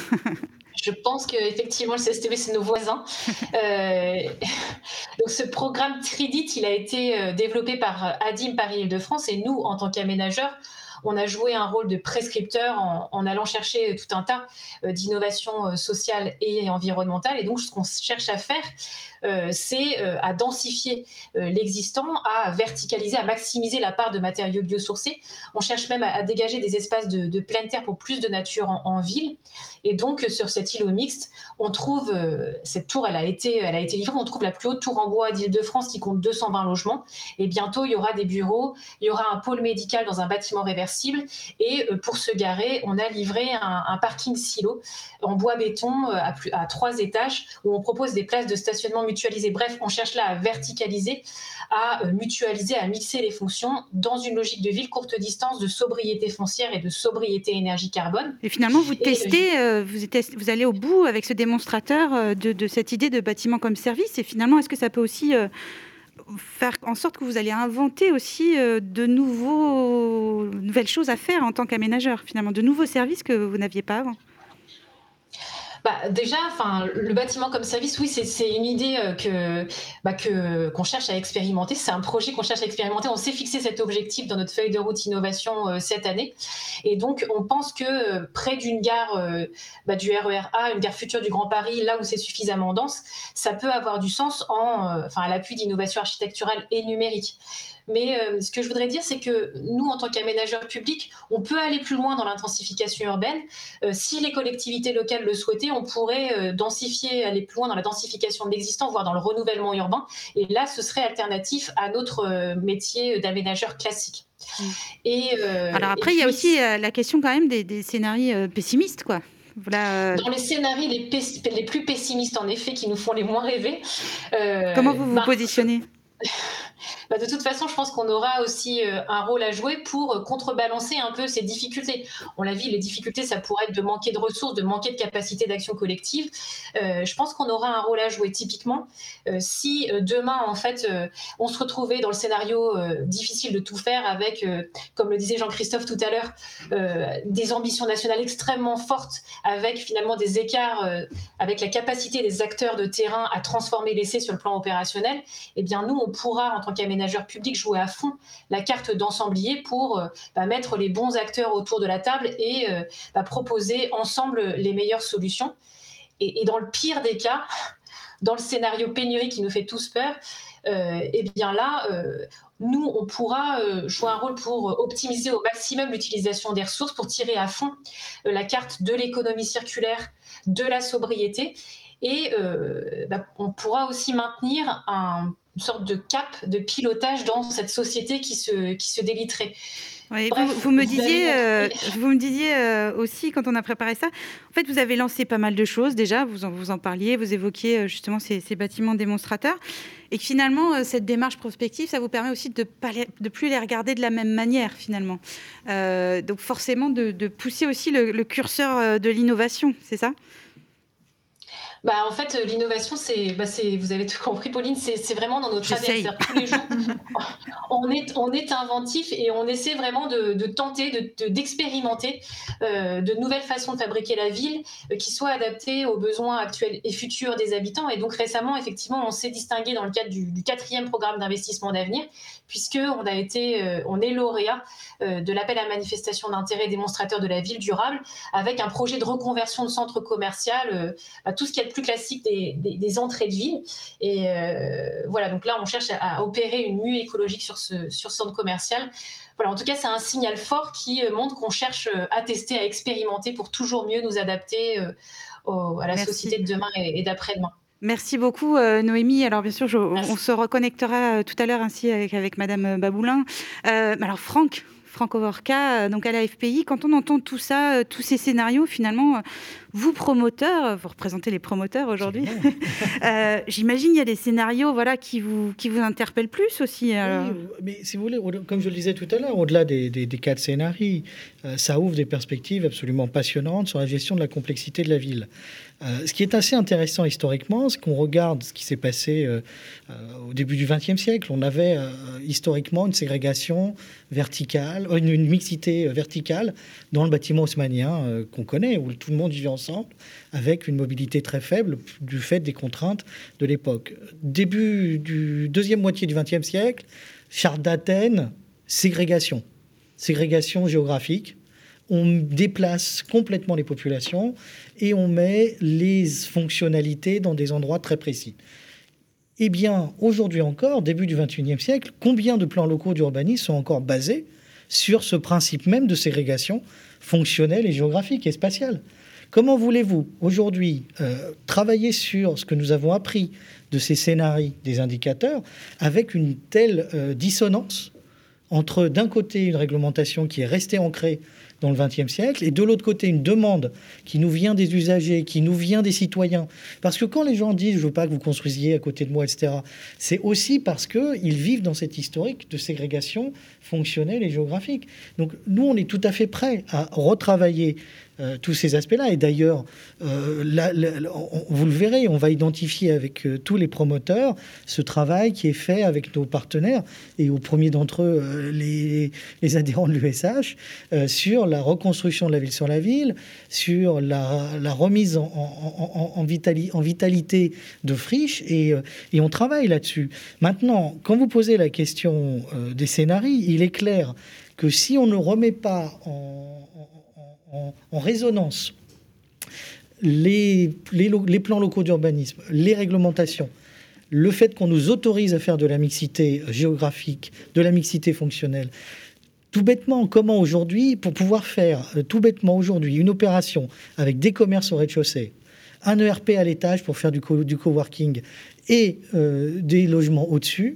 Je pense qu'effectivement, le C S T B, c'est nos voisins. euh, donc, ce programme Tridit, il a été développé par ADIM Paris-Île-de-France, et nous, en tant qu'aménageurs, on a joué un rôle de prescripteur en, en allant chercher tout un tas d'innovations sociales et environnementales. Et donc, ce qu'on cherche à faire, euh, c'est euh, à densifier euh, l'existant, à verticaliser, à maximiser la part de matériaux biosourcés. On cherche même à, à dégager des espaces de, de pleine terre pour plus de nature en, en ville. Et donc, sur cet îlot mixte, on trouve, euh, cette tour, elle a, été, elle a été livrée, on trouve la plus haute tour en bois d'Île-de-France qui compte deux cent vingt logements. Et bientôt, il y aura des bureaux, il y aura un pôle médical dans un bâtiment réversible. réversible. Et euh, pour se garer, on a livré un, un parking silo en bois béton à, plus, à trois étages où on propose des places de stationnement mutualisées. Bref, on cherche là à verticaliser, à euh, mutualiser, à mixer les fonctions dans une logique de ville courte distance, de sobriété foncière et de sobriété énergie carbone. Et finalement, vous testez, euh, vous, êtes, vous allez au bout avec ce démonstrateur euh, de, de cette idée de bâtiment comme service. Et finalement, est-ce que ça peut aussi euh, faire en sorte que vous allez inventer aussi euh, de nouveaux, nouvelles choses à faire en tant qu'aménageur, finalement, de nouveaux services que vous n'aviez pas avant? Bah, déjà, enfin, le bâtiment comme service, oui, c'est, c'est une idée euh, que, bah, que, qu'on cherche à expérimenter. C'est un projet qu'on cherche à expérimenter. On s'est fixé cet objectif dans notre feuille de route innovation euh, cette année. Et donc, on pense que euh, près d'une gare euh, bah, du R E R A, une gare future du Grand Paris, là où c'est suffisamment dense, ça peut avoir du sens en, euh, enfin, à l'appui d'innovation architecturale et numérique. Mais euh, ce que je voudrais dire, c'est que nous, en tant qu'aménageurs publics, on peut aller plus loin dans l'intensification urbaine. Euh, si les collectivités locales le souhaitaient, on pourrait euh, densifier, aller plus loin dans la densification de l'existant, voire dans le renouvellement urbain. Et là, ce serait alternatif à notre euh, métier d'aménageur classique. Mmh. Et, euh, Alors après, et il y a puis, aussi euh, la question quand même des, des scénarios euh, pessimistes, quoi. Voilà. Dans les scénarios les, pes- les plus pessimistes, en effet, qui nous font les moins rêver. Euh, Comment vous vous bah, positionnez? Bah de toute façon, je pense qu'on aura aussi euh, un rôle à jouer pour euh, contrebalancer un peu ces difficultés. On l'a vu, les difficultés, ça pourrait être de manquer de ressources, de manquer de capacité d'action collective. Euh, je pense qu'on aura un rôle à jouer. Typiquement, euh, si euh, demain, en fait, euh, on se retrouvait dans le scénario euh, difficile de tout faire avec, euh, comme le disait Jean-Christophe tout à l'heure, euh, des ambitions nationales extrêmement fortes, avec finalement des écarts euh, avec la capacité des acteurs de terrain à transformer l'essai sur le plan opérationnel, eh bien nous, on pourra, en tant qu'aménageur public, jouer à fond la carte d'ensemblier pour euh, bah, mettre les bons acteurs autour de la table et euh, bah, proposer ensemble les meilleures solutions. Et, et dans le pire des cas, dans le scénario pénurie qui nous fait tous peur, euh, eh bien là, euh, nous, on pourra euh, jouer un rôle pour optimiser au maximum l'utilisation des ressources, pour tirer à fond euh, la carte de l'économie circulaire, de la sobriété. Et euh, bah, on pourra aussi maintenir un, une sorte de cap de pilotage dans cette société qui se, qui se déliterait. Oui, Bref, vous, vous me vous disiez, avez euh, vous me disiez euh, aussi, quand on a préparé ça, en fait, vous avez lancé pas mal de choses déjà, vous en, vous en parliez, vous évoquiez euh, justement ces, ces bâtiments démonstrateurs, et que finalement, euh, cette démarche prospective, ça vous permet aussi de ne plus les regarder de la même manière, finalement. Euh, donc forcément, de, de pousser aussi le, le curseur de l'innovation, c'est ça ? Bah, en fait, l'innovation, c'est, bah, c'est, vous avez tout compris, Pauline, c'est, c'est vraiment dans notre A D N. Tous les jours, on est, on est inventif et on essaie vraiment de, de tenter, de, de, d'expérimenter euh, de nouvelles façons de fabriquer la ville euh, qui soient adaptées aux besoins actuels et futurs des habitants. Et donc récemment, effectivement, on s'est distingué dans le cadre du, du quatrième programme d'investissement d'avenir, puisqu'on a été, euh, on est lauréat euh, de l'appel à manifestation d'intérêt démonstrateur de la ville durable, avec un projet de reconversion de centre commercial, euh, à tout ce qui est plus classique des, des, des entrées de ville. Et euh, voilà, donc là, on cherche à, à opérer une mue écologique sur ce, sur ce centre commercial. Voilà, en tout cas, c'est un signal fort qui montre qu'on cherche à tester, à expérimenter pour toujours mieux nous adapter euh, au, à la Merci. Société de demain et, et d'après-demain. Merci beaucoup, euh, Noémie. Alors, bien sûr, je, on, on se reconnectera euh, tout à l'heure ainsi avec, avec Madame Baboulin. Euh, alors, Franck, Franck Hovorka, donc à la F P I, quand on entend tout ça, euh, tous ces scénarios, finalement, vous, promoteurs, vous représentez les promoteurs aujourd'hui, euh, j'imagine il y a des scénarios voilà, qui, vous, qui vous interpellent plus aussi. Alors. Oui, mais si vous voulez, comme je le disais tout à l'heure, au-delà des, des, des quatre scénarios, euh, ça ouvre des perspectives absolument passionnantes sur la gestion de la complexité de la ville. Euh, ce qui est assez intéressant historiquement, c'est qu'on regarde ce qui s'est passé euh, euh, au début du vingtième siècle. On avait euh, historiquement une ségrégation verticale, une, une mixité verticale dans le bâtiment haussmannien euh, qu'on connaît, où tout le monde vivait ensemble, avec une mobilité très faible du fait des contraintes de l'époque. Début du deuxième moitié du vingtième siècle, Charte d'Athènes, ségrégation. Ségrégation géographique. On déplace complètement les populations et on met les fonctionnalités dans des endroits très précis. Eh bien, aujourd'hui encore, début du vingt et unième siècle, combien de plans locaux d'urbanisme sont encore basés sur ce principe même de ségrégation fonctionnelle et géographique et spatiale ? Comment voulez-vous, aujourd'hui, euh, travailler sur ce que nous avons appris de ces scénarios, des indicateurs, avec une telle euh, dissonance entre, d'un côté, une réglementation qui est restée ancrée dans le vingtième siècle, et de l'autre côté, une demande qui nous vient des usagers, qui nous vient des citoyens. Parce que quand les gens disent « je ne veux pas que vous construisiez à côté de moi », et cetera, c'est aussi parce qu'ils vivent dans cette historique de ségrégation fonctionnelle et géographique. Donc nous, on est tout à fait prêts à retravailler Euh, tous ces aspects-là. Et d'ailleurs, euh, là, là, on, vous le verrez, on va identifier avec euh, tous les promoteurs ce travail qui est fait avec nos partenaires, et au premier d'entre eux, euh, les, les adhérents de l'U S H, euh, sur la reconstruction de la ville sur la ville, sur la, la remise en, en, en, en, vitali, en vitalité de friches, et, euh, et on travaille là-dessus. Maintenant, quand vous posez la question euh, des scénarios, il est clair que si on ne remet pas en, en En, en résonance les, les, les plans locaux d'urbanisme, les réglementations, le fait qu'on nous autorise à faire de la mixité géographique, de la mixité fonctionnelle. Tout bêtement, comment aujourd'hui, pour pouvoir faire tout bêtement aujourd'hui une opération avec des commerces au rez-de-chaussée, un E R P à l'étage pour faire du, co- du coworking et euh, des logements au-dessus,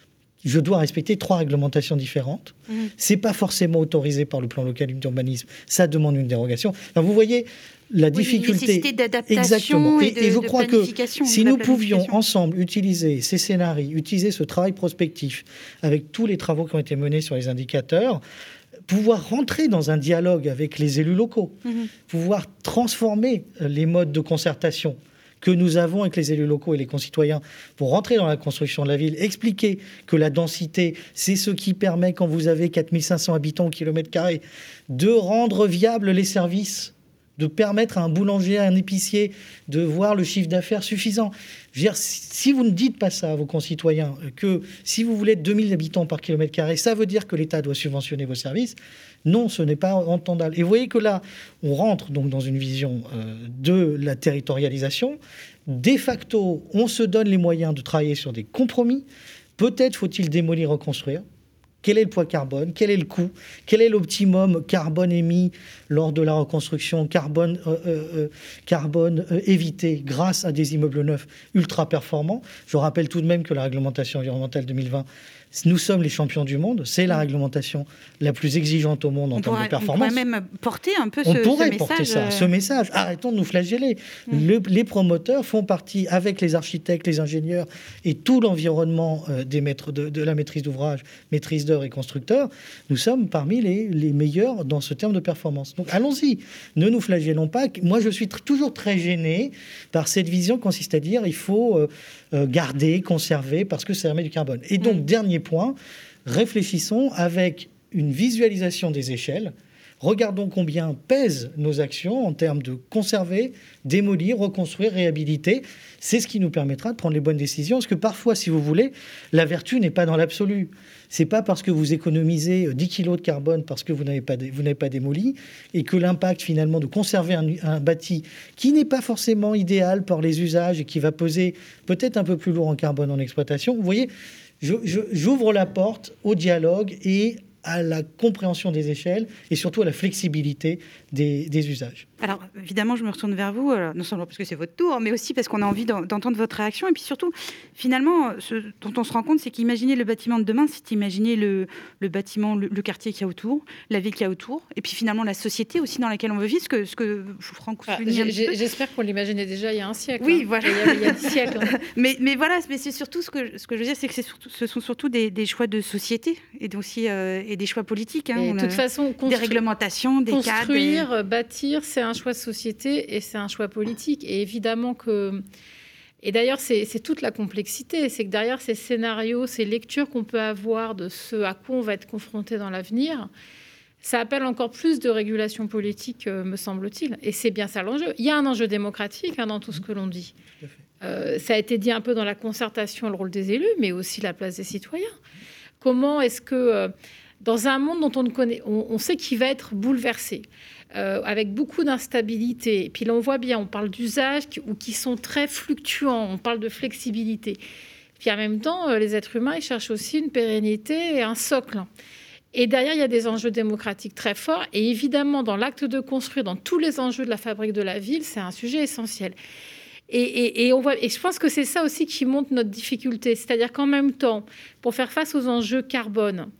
je dois respecter trois réglementations différentes. Mmh. C'est pas forcément autorisé par le plan local d'urbanisme. Ça demande une dérogation. Enfin, vous voyez la oui, difficulté. Une nécessité d'adaptation. Exactement. Et, et, de, et je de crois que si nous pouvions ensemble utiliser ces scénarios, utiliser ce travail prospectif avec tous les travaux qui ont été menés sur les indicateurs, pouvoir rentrer dans un dialogue avec les élus locaux, mmh. pouvoir transformer les modes de concertation que nous avons avec les élus locaux et les concitoyens pour rentrer dans la construction de la ville, expliquer que la densité, c'est ce qui permet, quand vous avez quatre mille cinq cents habitants au kilomètre carré, de rendre viables les services, de permettre à un boulanger, à un épicier de voir le chiffre d'affaires suffisant. Je veux dire, si vous ne dites pas ça à vos concitoyens, que si vous voulez être deux mille habitants par kilomètre carré, ça veut dire que l'État doit subventionner vos services, non, ce n'est pas entendable. Et vous voyez que là, on rentre donc dans une vision euh, de la territorialisation. De facto, on se donne les moyens de travailler sur des compromis. Peut-être faut-il démolir, reconstruire. Quel est le poids carbone? Quel est le coût? Quel est l'optimum carbone émis lors de la reconstruction? Carbone, euh, euh, carbone euh, évité grâce à des immeubles neufs ultra performants. Je rappelle tout de même que la réglementation environnementale deux mille vingt, nous sommes les champions du monde. C'est la réglementation la plus exigeante au monde en on termes pourrait, de performance. On pourrait même porter un peu on ce, pourrait ce porter message. Ça, ce message. Arrêtons de nous flageller. Mmh. Le, les promoteurs font partie, avec les architectes, les ingénieurs et tout l'environnement euh, des maîtres de, de la maîtrise d'ouvrage, maîtrise d'œuvre et constructeurs. Nous sommes parmi les, les meilleurs dans ce terme de performance. Donc allons-y, ne nous flagellons pas. Moi, je suis tr- toujours très gêné par cette vision qui consiste à dire il faut euh, euh, garder, conserver, parce que ça remet du carbone. Et donc, mmh. dernier point, réfléchissons avec une visualisation des échelles. Regardons combien pèsent nos actions en termes de conserver, démolir, reconstruire, réhabiliter. C'est ce qui nous permettra de prendre les bonnes décisions. Parce que parfois, si vous voulez, la vertu n'est pas dans l'absolu. C'est pas parce que vous économisez dix kilos de carbone parce que vous n'avez pas, vous n'avez pas démoli et que l'impact finalement de conserver un, un bâti qui n'est pas forcément idéal pour les usages et qui va peser peut-être un peu plus lourd en carbone en exploitation. Vous voyez, je, je, j'ouvre la porte au dialogue et à la compréhension des échelles et surtout à la flexibilité des, des usages. Alors, évidemment, je me retourne vers vous, alors, non seulement parce que c'est votre tour, mais aussi parce qu'on a envie d'entendre votre réaction. Et puis surtout, finalement, ce dont on se rend compte, c'est qu'imaginer le bâtiment de demain, c'est imaginer le, le bâtiment, le, le quartier qu'il y a autour, la ville qu'il y a autour, et puis finalement la société aussi dans laquelle on veut vivre, ce que, ce que Franck ah, J'espère qu'on l'imaginait déjà il y a un siècle. Oui, hein. voilà. Il y a, il y a dix siècles. Hein. mais, mais voilà, mais c'est surtout ce que, ce que je veux dire, c'est que c'est surtout, ce sont surtout des, des choix de société et, aussi, euh, et des choix politiques. Hein. Et de toute façon, des réglementations, des construire, cadres. Construire, des... bâtir, c'est un choix de société et c'est un choix politique. Et évidemment que... Et d'ailleurs, c'est, c'est toute la complexité. C'est que derrière ces scénarios, ces lectures qu'on peut avoir de ce à quoi on va être confronté dans l'avenir, ça appelle encore plus de régulation politique, euh, me semble-t-il. Et c'est bien ça l'enjeu. Il y a un enjeu démocratique hein, dans tout ce que l'on dit. Euh, ça a été dit un peu dans la concertation, le rôle des élus, mais aussi la place des citoyens. Comment est-ce que... Euh, dans un monde dont on, ne connaît, on, on sait qu'il va être bouleversé, euh, avec beaucoup d'instabilité, et puis là on voit bien, on parle d'usages qui, ou qui sont très fluctuants, on parle de flexibilité. Puis en même temps, euh, les êtres humains, ils cherchent aussi une pérennité et un socle. Et derrière, il y a des enjeux démocratiques très forts. Et évidemment, dans l'acte de construire, dans tous les enjeux de la fabrique de la ville, c'est un sujet essentiel. Et, et, et, on voit, et je pense que c'est ça aussi qui montre notre difficulté. C'est-à-dire qu'en même temps, pour faire face aux enjeux carbone,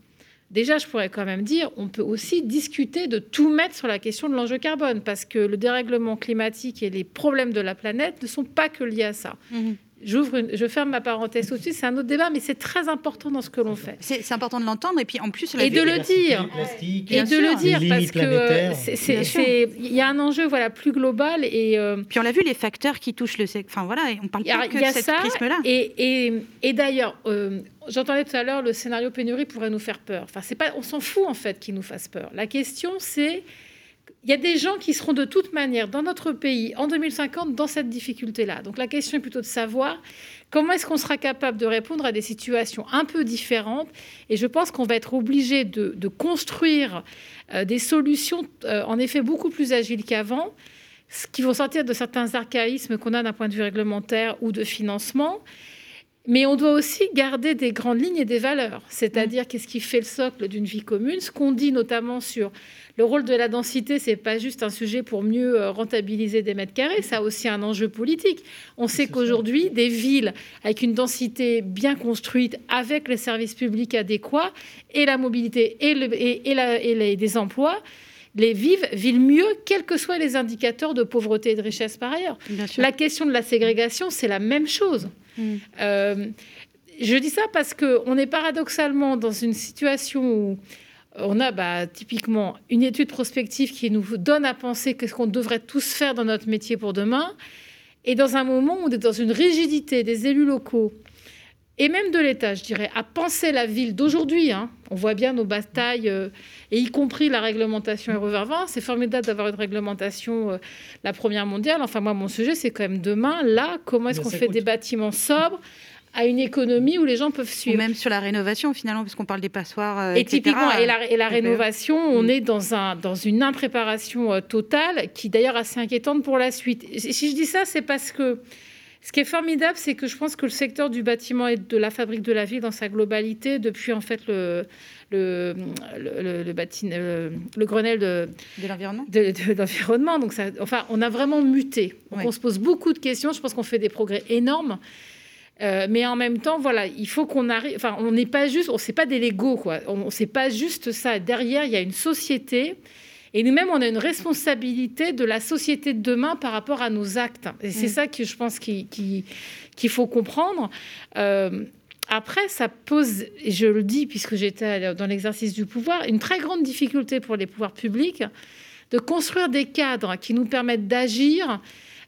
Déjà, je pourrais quand même dire, on peut aussi discuter de tout mettre sur la question de l'enjeu carbone, parce que le dérèglement climatique et les problèmes de la planète ne sont pas que liés à ça. Mmh. J'ouvre une, je ferme ma parenthèse tout de suite, c'est un autre débat, mais c'est très important dans ce que l'on fait. C'est, c'est important de l'entendre, et puis en plus... La et de le dire, plastique, et de le dire, parce que c'est, c'est, c'est, il y a un enjeu voilà, plus global. Et, euh, puis on l'a vu, les facteurs qui touchent le secteur, enfin voilà, on parle pas que de cette prisme-là. Et, et, et d'ailleurs, euh, j'entendais tout à l'heure, le scénario pénurie pourrait nous faire peur. Enfin, c'est pas, on s'en fout en fait qu'il nous fasse peur. La question, c'est... Il y a des gens qui seront de toute manière dans notre pays en deux mille cinquante dans cette difficulté-là. Donc la question est plutôt de savoir comment est-ce qu'on sera capable de répondre à des situations un peu différentes. Et je pense qu'on va être obligé de, de construire euh, des solutions euh, en effet beaucoup plus agiles qu'avant, qui vont sortir de certains archaïsmes qu'on a d'un point de vue réglementaire ou de financement. Mais on doit aussi garder des grandes lignes et des valeurs, c'est-à-dire mmh. qu'est-ce qui fait le socle d'une vie commune. Ce qu'on dit notamment sur le rôle de la densité, c'est pas juste un sujet pour mieux rentabiliser des mètres carrés, ça a aussi un enjeu politique. On sait c'est qu'aujourd'hui, ça. Des villes avec une densité bien construite, avec les services publics adéquats, et la mobilité et, le, et, et, la, et les, des emplois, les vivent, vivent mieux, quels que soient les indicateurs de pauvreté et de richesse par ailleurs. La question de la ségrégation, c'est la même chose. Mmh. Euh, je dis ça parce qu'on est paradoxalement dans une situation où on a bah, typiquement une étude prospective qui nous donne à penser qu'est-ce qu'on devrait tous faire dans notre métier pour demain, et dans un moment où on est dans une rigidité des élus locaux et même de l'État, je dirais, à penser la ville d'aujourd'hui. Hein. On voit bien nos batailles, euh, et y compris la réglementation R E vingt. C'est formidable d'avoir une réglementation, euh, la première mondiale. Enfin, moi, mon sujet, c'est quand même demain, là, comment est-ce Mais qu'on fait coûte. des bâtiments sobres à une économie où les gens peuvent suivre. Ou même sur la rénovation, finalement, parce qu'on parle des passoires, euh, et et cetera. Typiquement, et la, et la rénovation, on mmh. est dans, un, dans une impréparation euh, totale, qui d'ailleurs est assez inquiétante pour la suite. Et si je dis ça, c'est parce que ce qui est formidable, c'est que je pense que le secteur du bâtiment et de la fabrique de la ville dans sa globalité, depuis en fait le, le, le, le, le, bâtiment, le, le Grenelle de, de l'environnement, de, de, de l'environnement. Donc ça, enfin, on a vraiment muté. Donc oui. On se pose beaucoup de questions. Je pense qu'on fait des progrès énormes. Euh, mais en même temps, voilà, il faut qu'on arrive... Enfin, on n'est pas juste... On n'est pas des Legos, quoi. On n'est pas juste ça. Derrière, il y a une société... Et nous-mêmes, on a une responsabilité de la société de demain par rapport à nos actes. Et c'est mmh. ça que je pense qu'il, qu'il, qu'il faut comprendre. Euh, après, ça pose, et je le dis puisque j'étais dans l'exercice du pouvoir, une très grande difficulté pour les pouvoirs publics de construire des cadres qui nous permettent d'agir,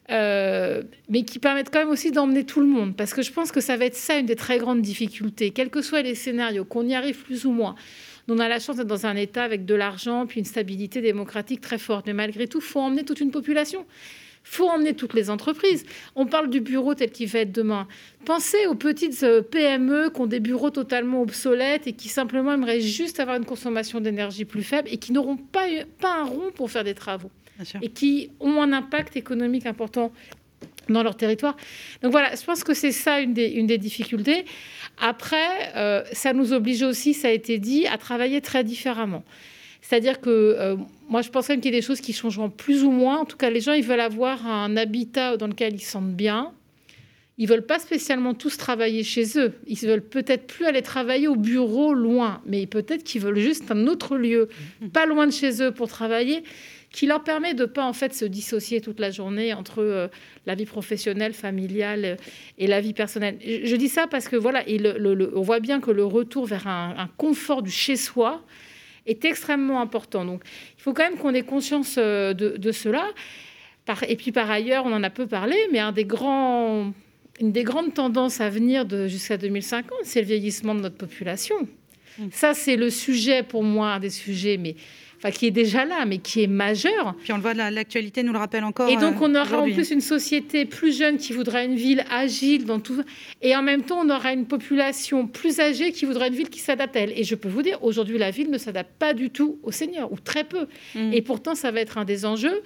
euh, mais qui permettent quand même aussi d'emmener tout le monde. Parce que je pense que ça va être ça, une des très grandes difficultés. Quels que soient les scénarios, qu'on y arrive plus ou moins, on a la chance d'être dans un État avec de l'argent puis une stabilité démocratique très forte. Mais malgré tout, il faut emmener toute une population. Il faut emmener toutes les entreprises. On parle du bureau tel qu'il va être demain. Pensez aux petites P M E qui ont des bureaux totalement obsolètes et qui simplement aimeraient juste avoir une consommation d'énergie plus faible et qui n'auront pas, pas un rond pour faire des travaux. Bien sûr. Et qui ont un impact économique important dans leur territoire. Donc voilà, je pense que c'est ça une des, une des difficultés. Après, euh, ça nous oblige aussi, ça a été dit, à travailler très différemment. C'est-à-dire que euh, moi, je pense quand même qu'il y a des choses qui changeront plus ou moins. En tout cas, les gens, ils veulent avoir un habitat dans lequel ils se sentent bien. Ils ne veulent pas spécialement tous travailler chez eux. Ils ne veulent peut-être plus aller travailler au bureau loin, mais peut-être qu'ils veulent juste un autre lieu, pas loin de chez eux pour travailler, qui leur permet de ne pas en fait se dissocier toute la journée entre euh, la vie professionnelle, familiale euh, et la vie personnelle. Je, je dis ça parce que voilà, et le, le, le, on voit bien que le retour vers un, un confort du chez-soi est extrêmement important. Donc, il faut quand même qu'on ait conscience euh, de, de cela. Par, et puis par ailleurs, on en a peu parlé, mais un des grands, une des grandes tendances à venir de, jusqu'à deux mille cinquante, c'est le vieillissement de notre population. Mmh. Ça, c'est le sujet pour moi, un des sujets, mais Enfin, qui est déjà là, mais qui est majeur. Puis on le voit, l'actualité nous le rappelle encore. Et donc, on aura aujourd'hui. en plus une société plus jeune qui voudra une ville agile dans tout. Et en même temps, on aura une population plus âgée qui voudra une ville qui s'adapte à elle. Et je peux vous dire, aujourd'hui, la ville ne s'adapte pas du tout aux seniors, ou très peu. Mmh. Et pourtant, ça va être un des enjeux.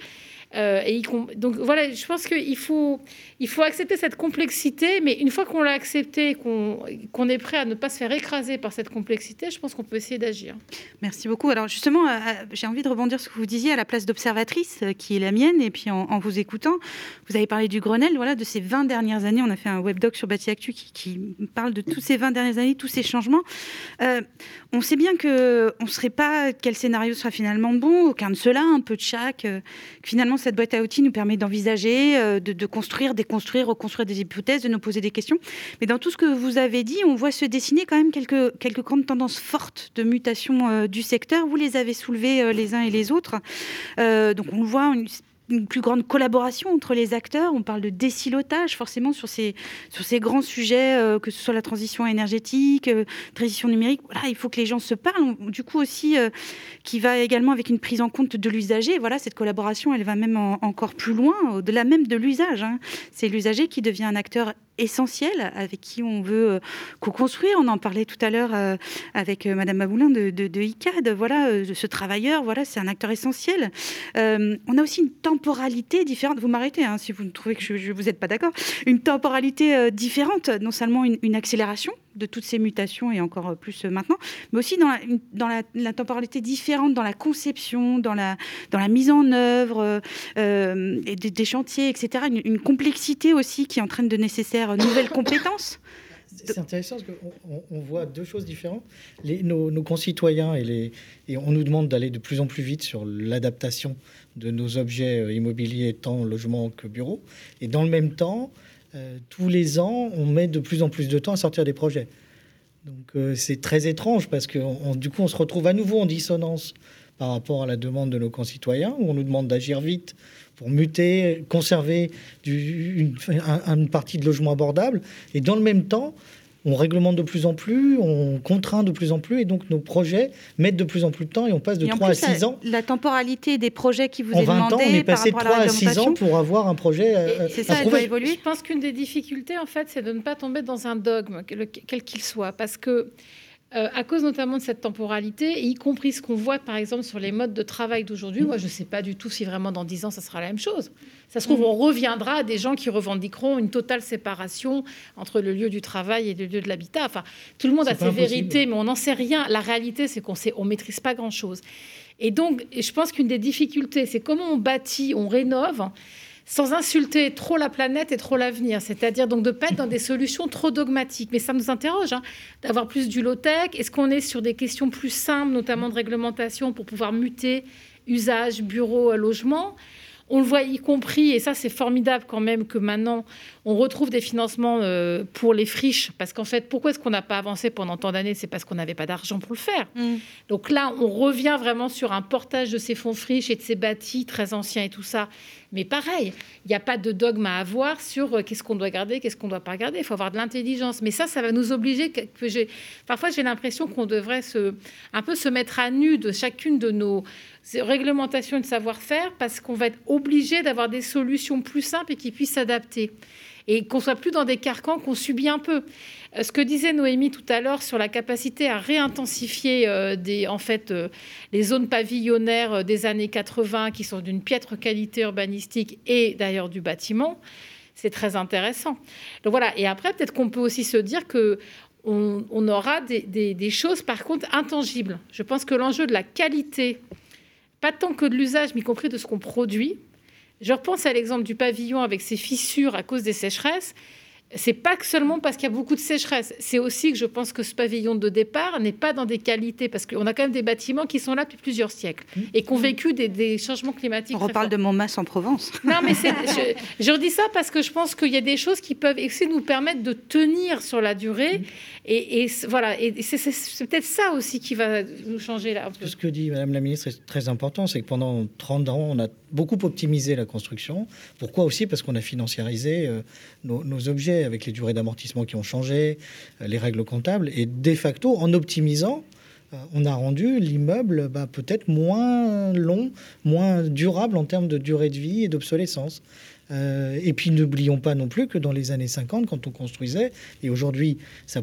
Euh, et il, donc voilà, je pense qu'il faut, il faut accepter cette complexité, mais une fois qu'on l'a acceptée, qu'on, qu'on est prêt à ne pas se faire écraser par cette complexité, je pense qu'on peut essayer d'agir. Merci beaucoup. Alors justement, euh, j'ai envie de rebondir sur ce que vous disiez à la place d'observatrice, euh, qui est la mienne, et puis en, en vous écoutant, vous avez parlé du Grenelle, voilà, de ces vingt dernières années. On a fait un webdoc sur Bâti Actu qui, qui parle de tous ces vingt dernières années, tous ces changements. Euh, on sait bien qu'on ne saurait pas quel scénario sera finalement bon, aucun de ceux-là, un peu de chaque. Euh, finalement, cette boîte à outils nous permet d'envisager, euh, de, de construire, déconstruire, reconstruire des hypothèses, de nous poser des questions. Mais dans tout ce que vous avez dit, on voit se dessiner quand même quelques, quelques grandes tendances fortes de mutation euh, du secteur. Vous les avez soulevées euh, les uns et les autres. Euh, donc on voit une une plus grande collaboration entre les acteurs. On parle de désilotage forcément sur ces, sur ces grands sujets, euh, que ce soit la transition énergétique, euh, transition numérique. Voilà, il faut que les gens se parlent. Du coup aussi, euh, qui va également avec une prise en compte de l'usager. Voilà, cette collaboration, elle va même en, encore plus loin, au-delà même de l'usage. Hein. C'est l'usager qui devient un acteur essentiel, avec qui on veut euh, co-construire. On en parlait tout à l'heure euh, avec euh, Madame Maboulin de, de, de I C A D. Voilà, euh, ce travailleur, voilà, c'est un acteur essentiel. Euh, on a aussi une temporalité différente. Vous m'arrêtez hein, si vous trouvez que je, je, vous n'êtes pas d'accord. Une temporalité euh, différente, non seulement une, une accélération de toutes ces mutations et encore plus euh, maintenant, mais aussi dans, la, une, dans la, la temporalité différente dans la conception, dans la, dans la mise en œuvre euh, et des, des chantiers, et cetera. Une, une complexité aussi qui entraîne de nécessaires nouvelles compétences. C'est intéressant parce qu'on on voit deux choses différentes. Les, nos, nos concitoyens, et, les, et on nous demande d'aller de plus en plus vite sur l'adaptation de nos objets immobiliers, tant logements que bureaux. Et dans le même temps, euh, tous les ans, on met de plus en plus de temps à sortir des projets. Donc euh, c'est très étrange parce que on, du coup, on se retrouve à nouveau en dissonance par rapport à la demande de nos concitoyens, où on nous demande d'agir vite pour muter, conserver du, une, un, une partie de logements abordables. Et dans le même temps, on réglemente de plus en plus, on contraint de plus en plus, et donc nos projets mettent de plus en plus de temps, et on passe de trois à six ans. La temporalité des projets qui vous en est demandée... En vingt ans, on est passé de trois à six ans pour avoir un projet euh, c'est ça, elle doit évoluer. Je pense qu'une des difficultés, en fait, c'est de ne pas tomber dans un dogme, quel qu'il soit, parce que Euh, à cause notamment de cette temporalité, y compris ce qu'on voit par exemple sur les modes de travail d'aujourd'hui. Moi, je ne sais pas du tout si vraiment dans dix ans, ça sera la même chose. Ça se trouve, on reviendra à des gens qui revendiqueront une totale séparation entre le lieu du travail et le lieu de l'habitat. Enfin, tout le monde c'est a ses vérités, mais on n'en sait rien. La réalité, c'est qu'on ne on maîtrise pas grand-chose. Et donc, je pense qu'une des difficultés, c'est comment on bâtit, on rénove, sans insulter trop la planète et trop l'avenir. C'est-à-dire donc de ne pas être dans des solutions trop dogmatiques. Mais ça nous interroge, hein, d'avoir plus du low-tech. Est-ce qu'on est sur des questions plus simples, notamment de réglementation, pour pouvoir muter usage, bureau, logement ? On le voit y compris, et ça c'est formidable quand même, que maintenant on retrouve des financements euh, pour les friches. Parce qu'en fait, pourquoi est-ce qu'on n'a pas avancé pendant tant d'années ? C'est parce qu'on n'avait pas d'argent pour le faire. Mmh. Donc là, on revient vraiment sur un portage de ces fonds friches et de ces bâtis très anciens et tout ça. Mais pareil, il n'y a pas de dogme à avoir sur euh, qu'est-ce qu'on doit garder, qu'est-ce qu'on ne doit pas garder. Il faut avoir de l'intelligence. Mais ça, ça va nous obliger... Que, que j'ai... Parfois, j'ai l'impression qu'on devrait se, un peu se mettre à nu de chacune de nos réglementations et de savoir-faire, parce qu'on va être obligé d'avoir des solutions plus simples et qui puissent s'adapter. Et qu'on ne soit plus dans des carcans qu'on subit un peu. Euh, ce que disait Noémie tout à l'heure sur la capacité à réintensifier euh, des, en fait, euh, les zones pavillonnaires euh, des années quatre-vingts qui sont d'une piètre qualité urbanistique et d'ailleurs du bâtiment, c'est très intéressant. Donc voilà. Et après, peut-être qu'on peut aussi se dire que on, on aura des, des, des choses, par contre, intangibles. Je pense que l'enjeu de la qualité, pas tant que de l'usage, mais y compris de ce qu'on produit. Je repense à l'exemple du pavillon avec ses fissures à cause des sécheresses. C'est pas que seulement parce qu'il y a beaucoup de sécheresse. C'est aussi que je pense que ce pavillon de départ n'est pas dans des qualités, parce qu'on a quand même des bâtiments qui sont là depuis plusieurs siècles et qui ont vécu des, des changements climatiques. On reparle de Montmasse en Provence. Non, mais c'est, je, je redis ça parce que je pense qu'il y a des choses qui peuvent aussi nous permettre de tenir sur la durée. Et, et voilà, et c'est, c'est, c'est peut-être ça aussi qui va nous changer là. Ce que dit Madame la Ministre est très important, c'est que pendant trente ans, on a beaucoup optimisé la construction. Pourquoi aussi ? Parce qu'on a financiarisé euh, nos, nos objets, avec les durées d'amortissement qui ont changé, euh, les règles comptables. Et de facto, en optimisant, euh, on a rendu l'immeuble bah, peut-être moins long, moins durable en termes de durée de vie et d'obsolescence. Euh, et puis, n'oublions pas non plus que dans les années cinquante, quand on construisait, et aujourd'hui, ça pose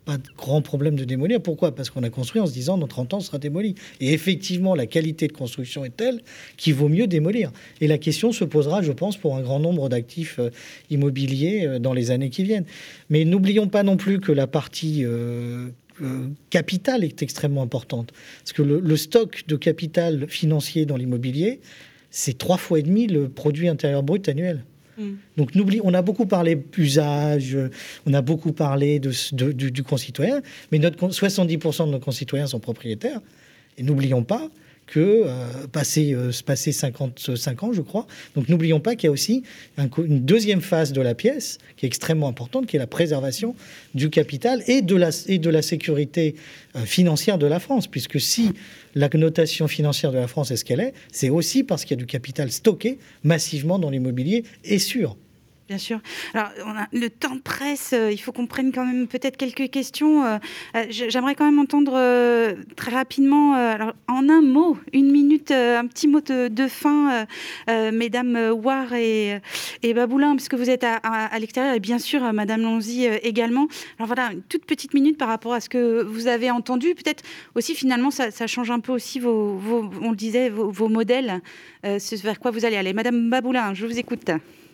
pas de grand problème de démolir. Pourquoi ? Parce qu'on a construit en se disant dans trente ans, on sera démoli. Et effectivement, la qualité de construction est telle qu'il vaut mieux démolir. Et la question se posera, je pense, pour un grand nombre d'actifs euh, immobiliers euh, dans les années qui viennent. Mais n'oublions pas non plus que la partie euh, euh, capital est extrêmement importante. Parce que le, le stock de capital financier dans l'immobilier, c'est trois fois et demi le produit intérieur brut annuel. Donc, n'oublie, on a beaucoup parlé d'usage, on a beaucoup parlé de, de, du, du concitoyen, mais notre, soixante-dix pour cent de nos concitoyens sont propriétaires. Et n'oublions pas que, euh, passé, euh, passé cinquante-cinq ans, je crois, donc n'oublions pas qu'il y a aussi un, une deuxième phase de la pièce qui est extrêmement importante, qui est la préservation du capital et de la, et de la sécurité euh, financière de la France, puisque si la notation financière de la France est ce qu'elle est, c'est aussi parce qu'il y a du capital stocké massivement dans l'immobilier et sûr. Bien sûr. Alors, on a, le temps presse. Euh, il faut qu'on prenne quand même peut-être quelques questions. Euh, euh, j'aimerais quand même entendre euh, très rapidement, euh, alors, en un mot, une minute, euh, un petit mot de, de fin, euh, euh, mesdames Ouar et, et Baboulin, puisque vous êtes à, à, à l'extérieur, et bien sûr, euh, madame Lonzy euh, également. Alors voilà, une toute petite minute par rapport à ce que vous avez entendu. Peut-être aussi, finalement, ça, ça change un peu aussi vos, vos on le disait, vos, vos modèles, euh, vers quoi vous allez aller. Madame Baboulin, je vous écoute.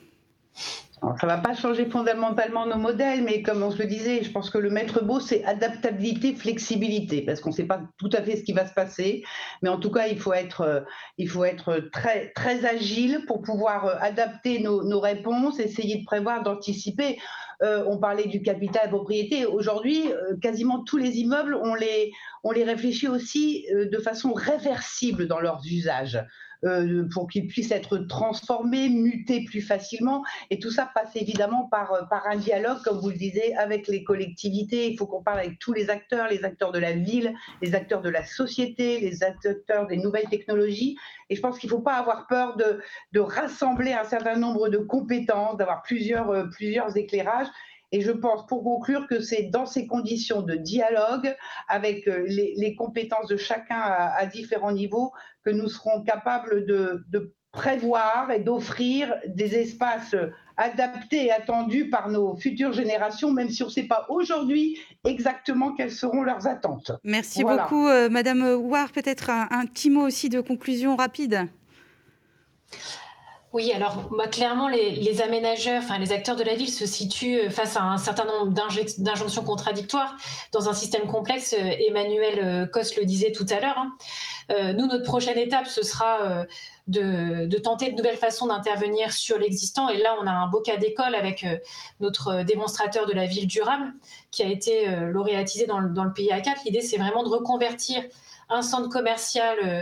Alors, ça ne va pas changer fondamentalement nos modèles, mais comme on se le disait, je pense que le maître mot, c'est adaptabilité, flexibilité, parce qu'on ne sait pas tout à fait ce qui va se passer, mais en tout cas, il faut être, il faut être très, très agile pour pouvoir adapter nos, nos réponses, essayer de prévoir, d'anticiper. Euh, on parlait du capital propriété. Aujourd'hui, euh, quasiment tous les immeubles, on les, on les réfléchit aussi euh, de façon réversible dans leurs usages. Euh, pour qu'ils puissent être transformés, mutés plus facilement. Et tout ça passe évidemment par, par un dialogue, comme vous le disiez, avec les collectivités. Il faut qu'on parle avec tous les acteurs, les acteurs de la ville, les acteurs de la société, les acteurs des nouvelles technologies. Et je pense qu'il ne faut pas avoir peur de, de rassembler un certain nombre de compétences, d'avoir plusieurs, euh, plusieurs éclairages. Et je pense, pour conclure, que c'est dans ces conditions de dialogue, avec les, les compétences de chacun à, à différents niveaux, que nous serons capables de, de prévoir et d'offrir des espaces adaptés et attendus par nos futures générations, même si on ne sait pas aujourd'hui exactement quelles seront leurs attentes. Merci voilà. beaucoup, euh, Madame Ouar. Peut-être un, un petit mot aussi de conclusion rapide. Oui, alors bah, clairement, les, les aménageurs, enfin les acteurs de la ville se situent face à un certain nombre d'injonctions contradictoires dans un système complexe. Emmanuel Cos le disait tout à l'heure. Hein. Euh, nous, notre prochaine étape, ce sera euh, de, de tenter de nouvelles façons d'intervenir sur l'existant. Et là, on a un beau cas d'école avec euh, notre démonstrateur de la ville durable qui a été euh, lauréatisé dans le, dans le pays A quatre. L'idée, c'est vraiment de reconvertir un centre commercial euh,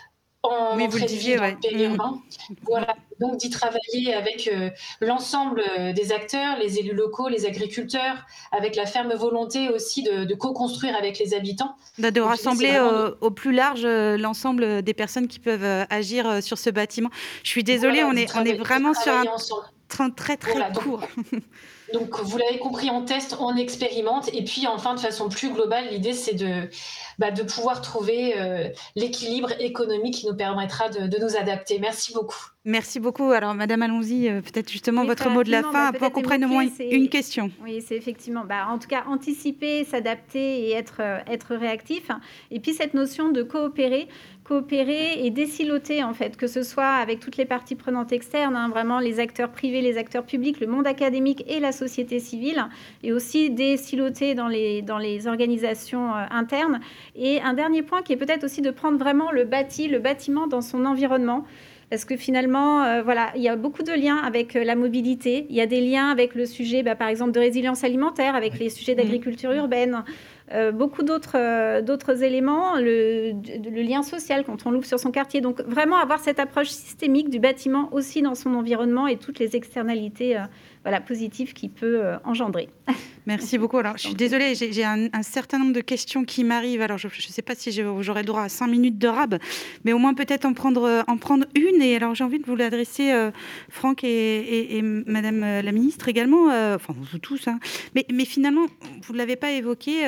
en oui, vous le disiez, ouais. périurbain. Mmh. Voilà, donc d'y travailler avec euh, l'ensemble des acteurs, les élus locaux, les agriculteurs, avec la ferme volonté aussi de, de co-construire avec les habitants. De, de rassembler vraiment... au, au plus large euh, l'ensemble des personnes qui peuvent euh, agir euh, sur ce bâtiment. Je suis désolée, voilà, on, est, on est vraiment sur un train très très voilà, court. Donc, donc vous l'avez compris, on teste, on expérimente, et puis enfin de façon plus globale, l'idée c'est de Bah, de pouvoir trouver euh, l'équilibre économique qui nous permettra de, de nous adapter. Merci beaucoup. Merci beaucoup. Alors, Madame, allons-y, euh, peut-être justement oui, votre mot de la fin, bah, pour qu'on prenne au moins une question. Oui, c'est effectivement, bah, en tout cas, anticiper, s'adapter et être, euh, être réactif. Et puis, cette notion de coopérer, coopérer et désiloter, en fait, que ce soit avec toutes les parties prenantes externes, hein, vraiment les acteurs privés, les acteurs publics, le monde académique et la société civile, et aussi désiloter dans les, dans les organisations euh, internes. Et un dernier point qui est peut-être aussi de prendre vraiment le bâti, le bâtiment dans son environnement. Parce que finalement, euh, voilà, il y a beaucoup de liens avec euh, la mobilité. Il y a des liens avec le sujet, bah, par exemple, de résilience alimentaire, avec les sujets d'agriculture urbaine. Euh, beaucoup d'autres, euh, d'autres éléments, le, le lien social quand on l'ouvre sur son quartier. Donc, vraiment avoir cette approche systémique du bâtiment aussi dans son environnement et toutes les externalités euh, voilà, positives qu'il peut euh, engendrer. Merci beaucoup. Alors, je suis désolée, j'ai, j'ai un, un certain nombre de questions qui m'arrivent. Alors, je ne sais pas si j'aurai droit à cinq minutes de rab, mais au moins peut-être en prendre, en prendre une. Et alors, j'ai envie de vous l'adresser, euh, Franck et, et, et Madame la Ministre également, euh, enfin, vous tous. Hein. Mais, mais finalement, vous ne l'avez pas évoqué. Euh,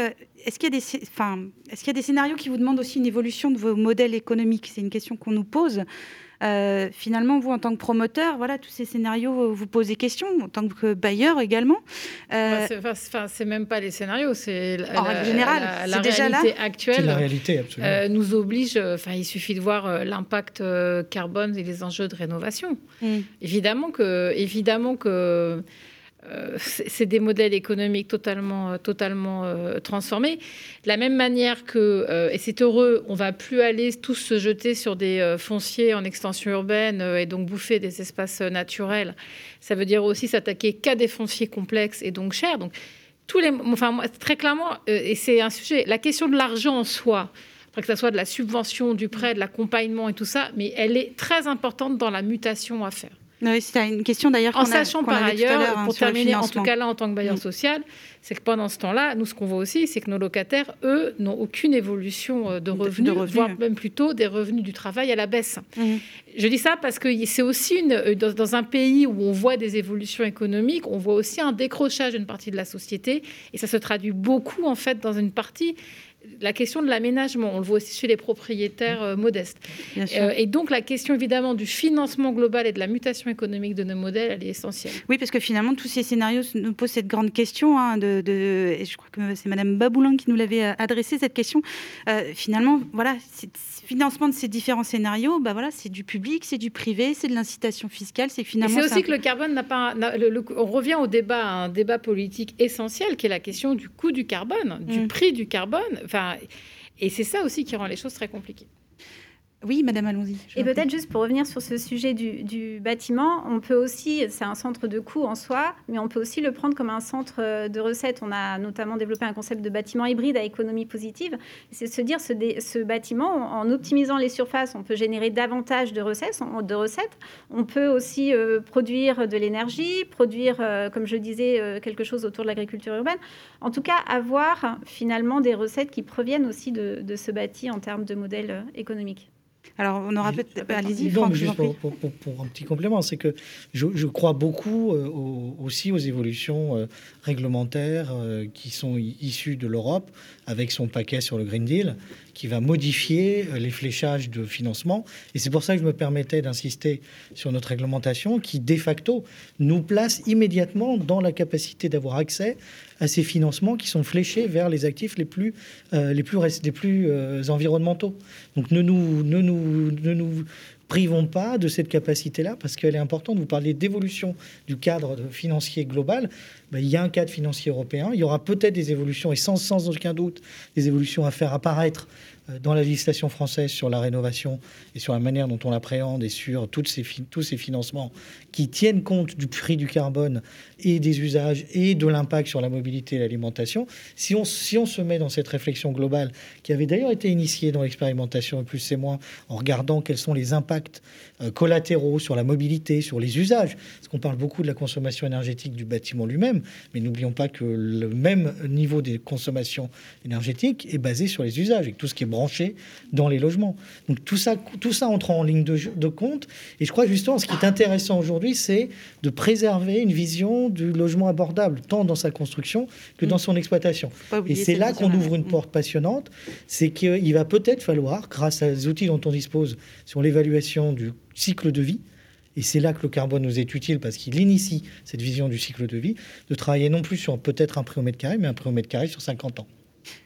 est-ce qu'il y a des, enfin, est-ce qu'il y a des scénarios qui vous demandent aussi une évolution de vos modèles économiques? C'est une question qu'on nous pose. Euh, finalement, vous, en tant que promoteur, voilà, tous ces scénarios vous posent des questions, en tant que bailleur également. Euh... Ouais, c'est, c'est même pas les scénarios, c'est la, en règle générale, la, la, c'est la déjà réalité là. actuelle. C'est la réalité, absolument. Euh, nous oblige, enfin, il suffit de voir euh, l'impact euh, carbone et les enjeux de rénovation. Mm. Évidemment que, évidemment que. Euh, c'est des modèles économiques totalement, totalement euh, transformés. De la même manière que, euh, et c'est heureux, on ne va plus aller tous se jeter sur des euh, fonciers en extension urbaine euh, et donc bouffer des espaces euh, naturels. Ça veut dire aussi s'attaquer qu'à des fonciers complexes et donc chers. Donc, tous les, enfin, très clairement, euh, et c'est un sujet, la question de l'argent en soi, après que ce soit de la subvention, du prêt, de l'accompagnement et tout ça, mais elle est très importante dans la mutation à faire. Oui, c'est une question d'ailleurs. En sachant par ailleurs, hein, pour terminer, en tout cas là, en tant que bailleur mmh. social, c'est que pendant ce temps-là, nous, ce qu'on voit aussi, c'est que nos locataires, eux, n'ont aucune évolution de revenus, de revenus, voire même plutôt des revenus du travail à la baisse. Mmh. Je dis ça parce que c'est aussi une, dans, dans un pays où on voit des évolutions économiques, on voit aussi un décrochage d'une partie de la société, et ça se traduit beaucoup en fait dans une partie. La question de l'aménagement, on le voit aussi chez les propriétaires euh, modestes. Euh, et donc, la question, évidemment, du financement global et de la mutation économique de nos modèles, elle est essentielle. Oui, parce que finalement, tous ces scénarios nous posent cette grande question. Hein, de, de, et je crois que c'est Madame Baboulin qui nous l'avait adressé, cette question. Euh, finalement, voilà, c'est, financement de ces différents scénarios, bah voilà, c'est du public, c'est du privé, c'est de l'incitation fiscale. C'est, finalement, et c'est aussi c'est que le carbone n'a pas... N'a, le, le, on revient au débat, à un débat politique essentiel, qui est la question du coût du carbone, du mmh. prix du carbone. Enfin, et c'est ça aussi qui rend les choses très compliquées. Oui, madame, allons-y. Et peut-être juste pour revenir sur ce sujet du, du bâtiment, on peut aussi, c'est un centre de coût en soi, mais on peut aussi le prendre comme un centre de recettes. On a notamment développé un concept de bâtiment hybride à économie positive. C'est de se dire, ce, dé, ce bâtiment, en optimisant les surfaces, on peut générer davantage de recettes. De recettes. On peut aussi euh, produire de l'énergie, produire, euh, comme je disais, euh, quelque chose autour de l'agriculture urbaine. En tout cas, avoir finalement des recettes qui proviennent aussi de, de ce bâti en termes de modèle euh, économique. Alors, on aura peut-être... Allez-y, Franck, juste pour, pour, pour, pour un petit complément, c'est que je, je crois beaucoup euh, au, aussi aux évolutions euh, réglementaires euh, qui sont issues de l'Europe, avec son paquet sur le Green Deal, qui va modifier les fléchages de financement. Et c'est pour ça que je me permettais d'insister sur notre réglementation, qui, de facto, nous place immédiatement dans la capacité d'avoir accès à ces financements qui sont fléchés vers les actifs les plus, euh, les plus, les plus euh, environnementaux. Donc ne nous, ne nous, ne nous privons pas de cette capacité-là, parce qu'elle est importante. Vous parlez d'évolution du cadre financier global. Ben, il y a un cadre financier européen. Il y aura peut-être des évolutions, et sans, sans aucun doute, des évolutions à faire apparaître dans la législation française sur la rénovation et sur la manière dont on l'appréhende et sur toutes ces fi- tous ces financements qui tiennent compte du prix du carbone et des usages et de l'impact sur la mobilité et l'alimentation. Si on, si on se met dans cette réflexion globale, qui avait d'ailleurs été initiée dans l'expérimentation Plus c'est moins, en regardant quels sont les impacts euh, collatéraux sur la mobilité, sur les usages, parce qu'on parle beaucoup de la consommation énergétique du bâtiment lui-même, mais n'oublions pas que le même niveau des consommations énergétiques est basé sur les usages, et que tout ce qui est branché dans les logements. Donc tout ça, tout ça entre en ligne de, de compte. Et je crois justement, ce qui est intéressant aujourd'hui, c'est de préserver une vision du logement abordable, tant dans sa construction que dans son exploitation. Et c'est là qu'on ouvre une porte passionnante, c'est qu'il va peut-être falloir, grâce aux outils dont on dispose sur l'évaluation du cycle de vie, et c'est là que le carbone nous est utile parce qu'il initie cette vision du cycle de vie, de travailler non plus sur peut-être un prix au mètre carré, mais un prix au mètre carré sur cinquante ans.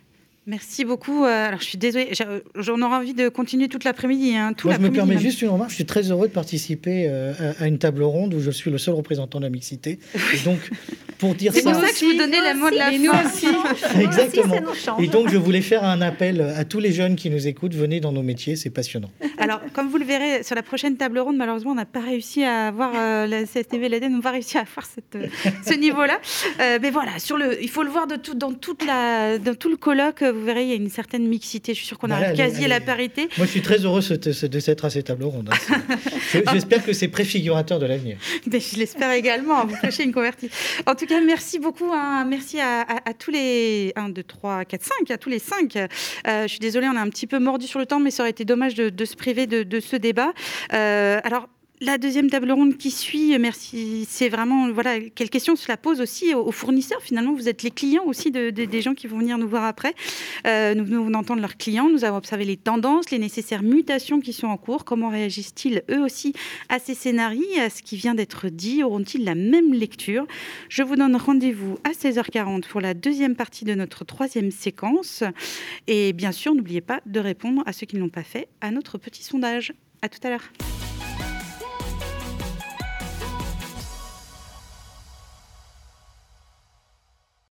Merci beaucoup. Alors, je suis désolée, j'en aurais envie de continuer toute l'après-midi. Hein, tout Moi, je me permets même. juste une remarque. Je suis très heureux de participer à une table ronde où je suis le seul représentant de la mixité. Et donc, pour dire c'est ça... C'est pour ça que je vous donnais la mot de la fin. Aussi. Exactement. Et donc, je voulais faire un appel à tous les jeunes qui nous écoutent. Venez dans nos métiers, c'est passionnant. Alors, comme vous le verrez, sur la prochaine table ronde, malheureusement, on n'a pas réussi à avoir, euh, la C S T B et l'A D E M n'ont pas réussi à avoir cette, euh, ce niveau-là. Euh, mais voilà, sur le, il faut le voir de tout, dans, toute la, dans tout le colloque, vous verrez, il y a une certaine mixité. Je suis sûre qu'on arrive quasi allez, à la parité. Moi, je suis très heureux de s'être à ces tables rondes. Hein. J'espère que c'est préfigurateur de l'avenir. Mais je l'espère également. Vous prêchez une convertie. En tout cas, merci beaucoup. Hein. Merci à, à, à tous les un, deux, trois, quatre, cinq, à tous les cinq. Euh, je suis désolée, on a un petit peu mordu sur le temps, mais ça aurait été dommage de, de se priver de, de ce débat. Euh, alors, La deuxième table ronde qui suit, merci, c'est vraiment, voilà, quelles questions cela pose aussi aux, aux fournisseurs. Finalement, vous êtes les clients aussi de, de, des gens qui vont venir nous voir après. Euh, nous venons d'entendre leurs clients, nous avons observé les tendances, les nécessaires mutations qui sont en cours. Comment réagissent-ils eux aussi à ces scénarios, à ce qui vient d'être dit? Auront-ils la même lecture? Je vous donne rendez-vous à seize heures quarante pour la deuxième partie de notre troisième séquence. Et bien sûr, n'oubliez pas de répondre à ceux qui ne l'ont pas fait à notre petit sondage. À tout à l'heure.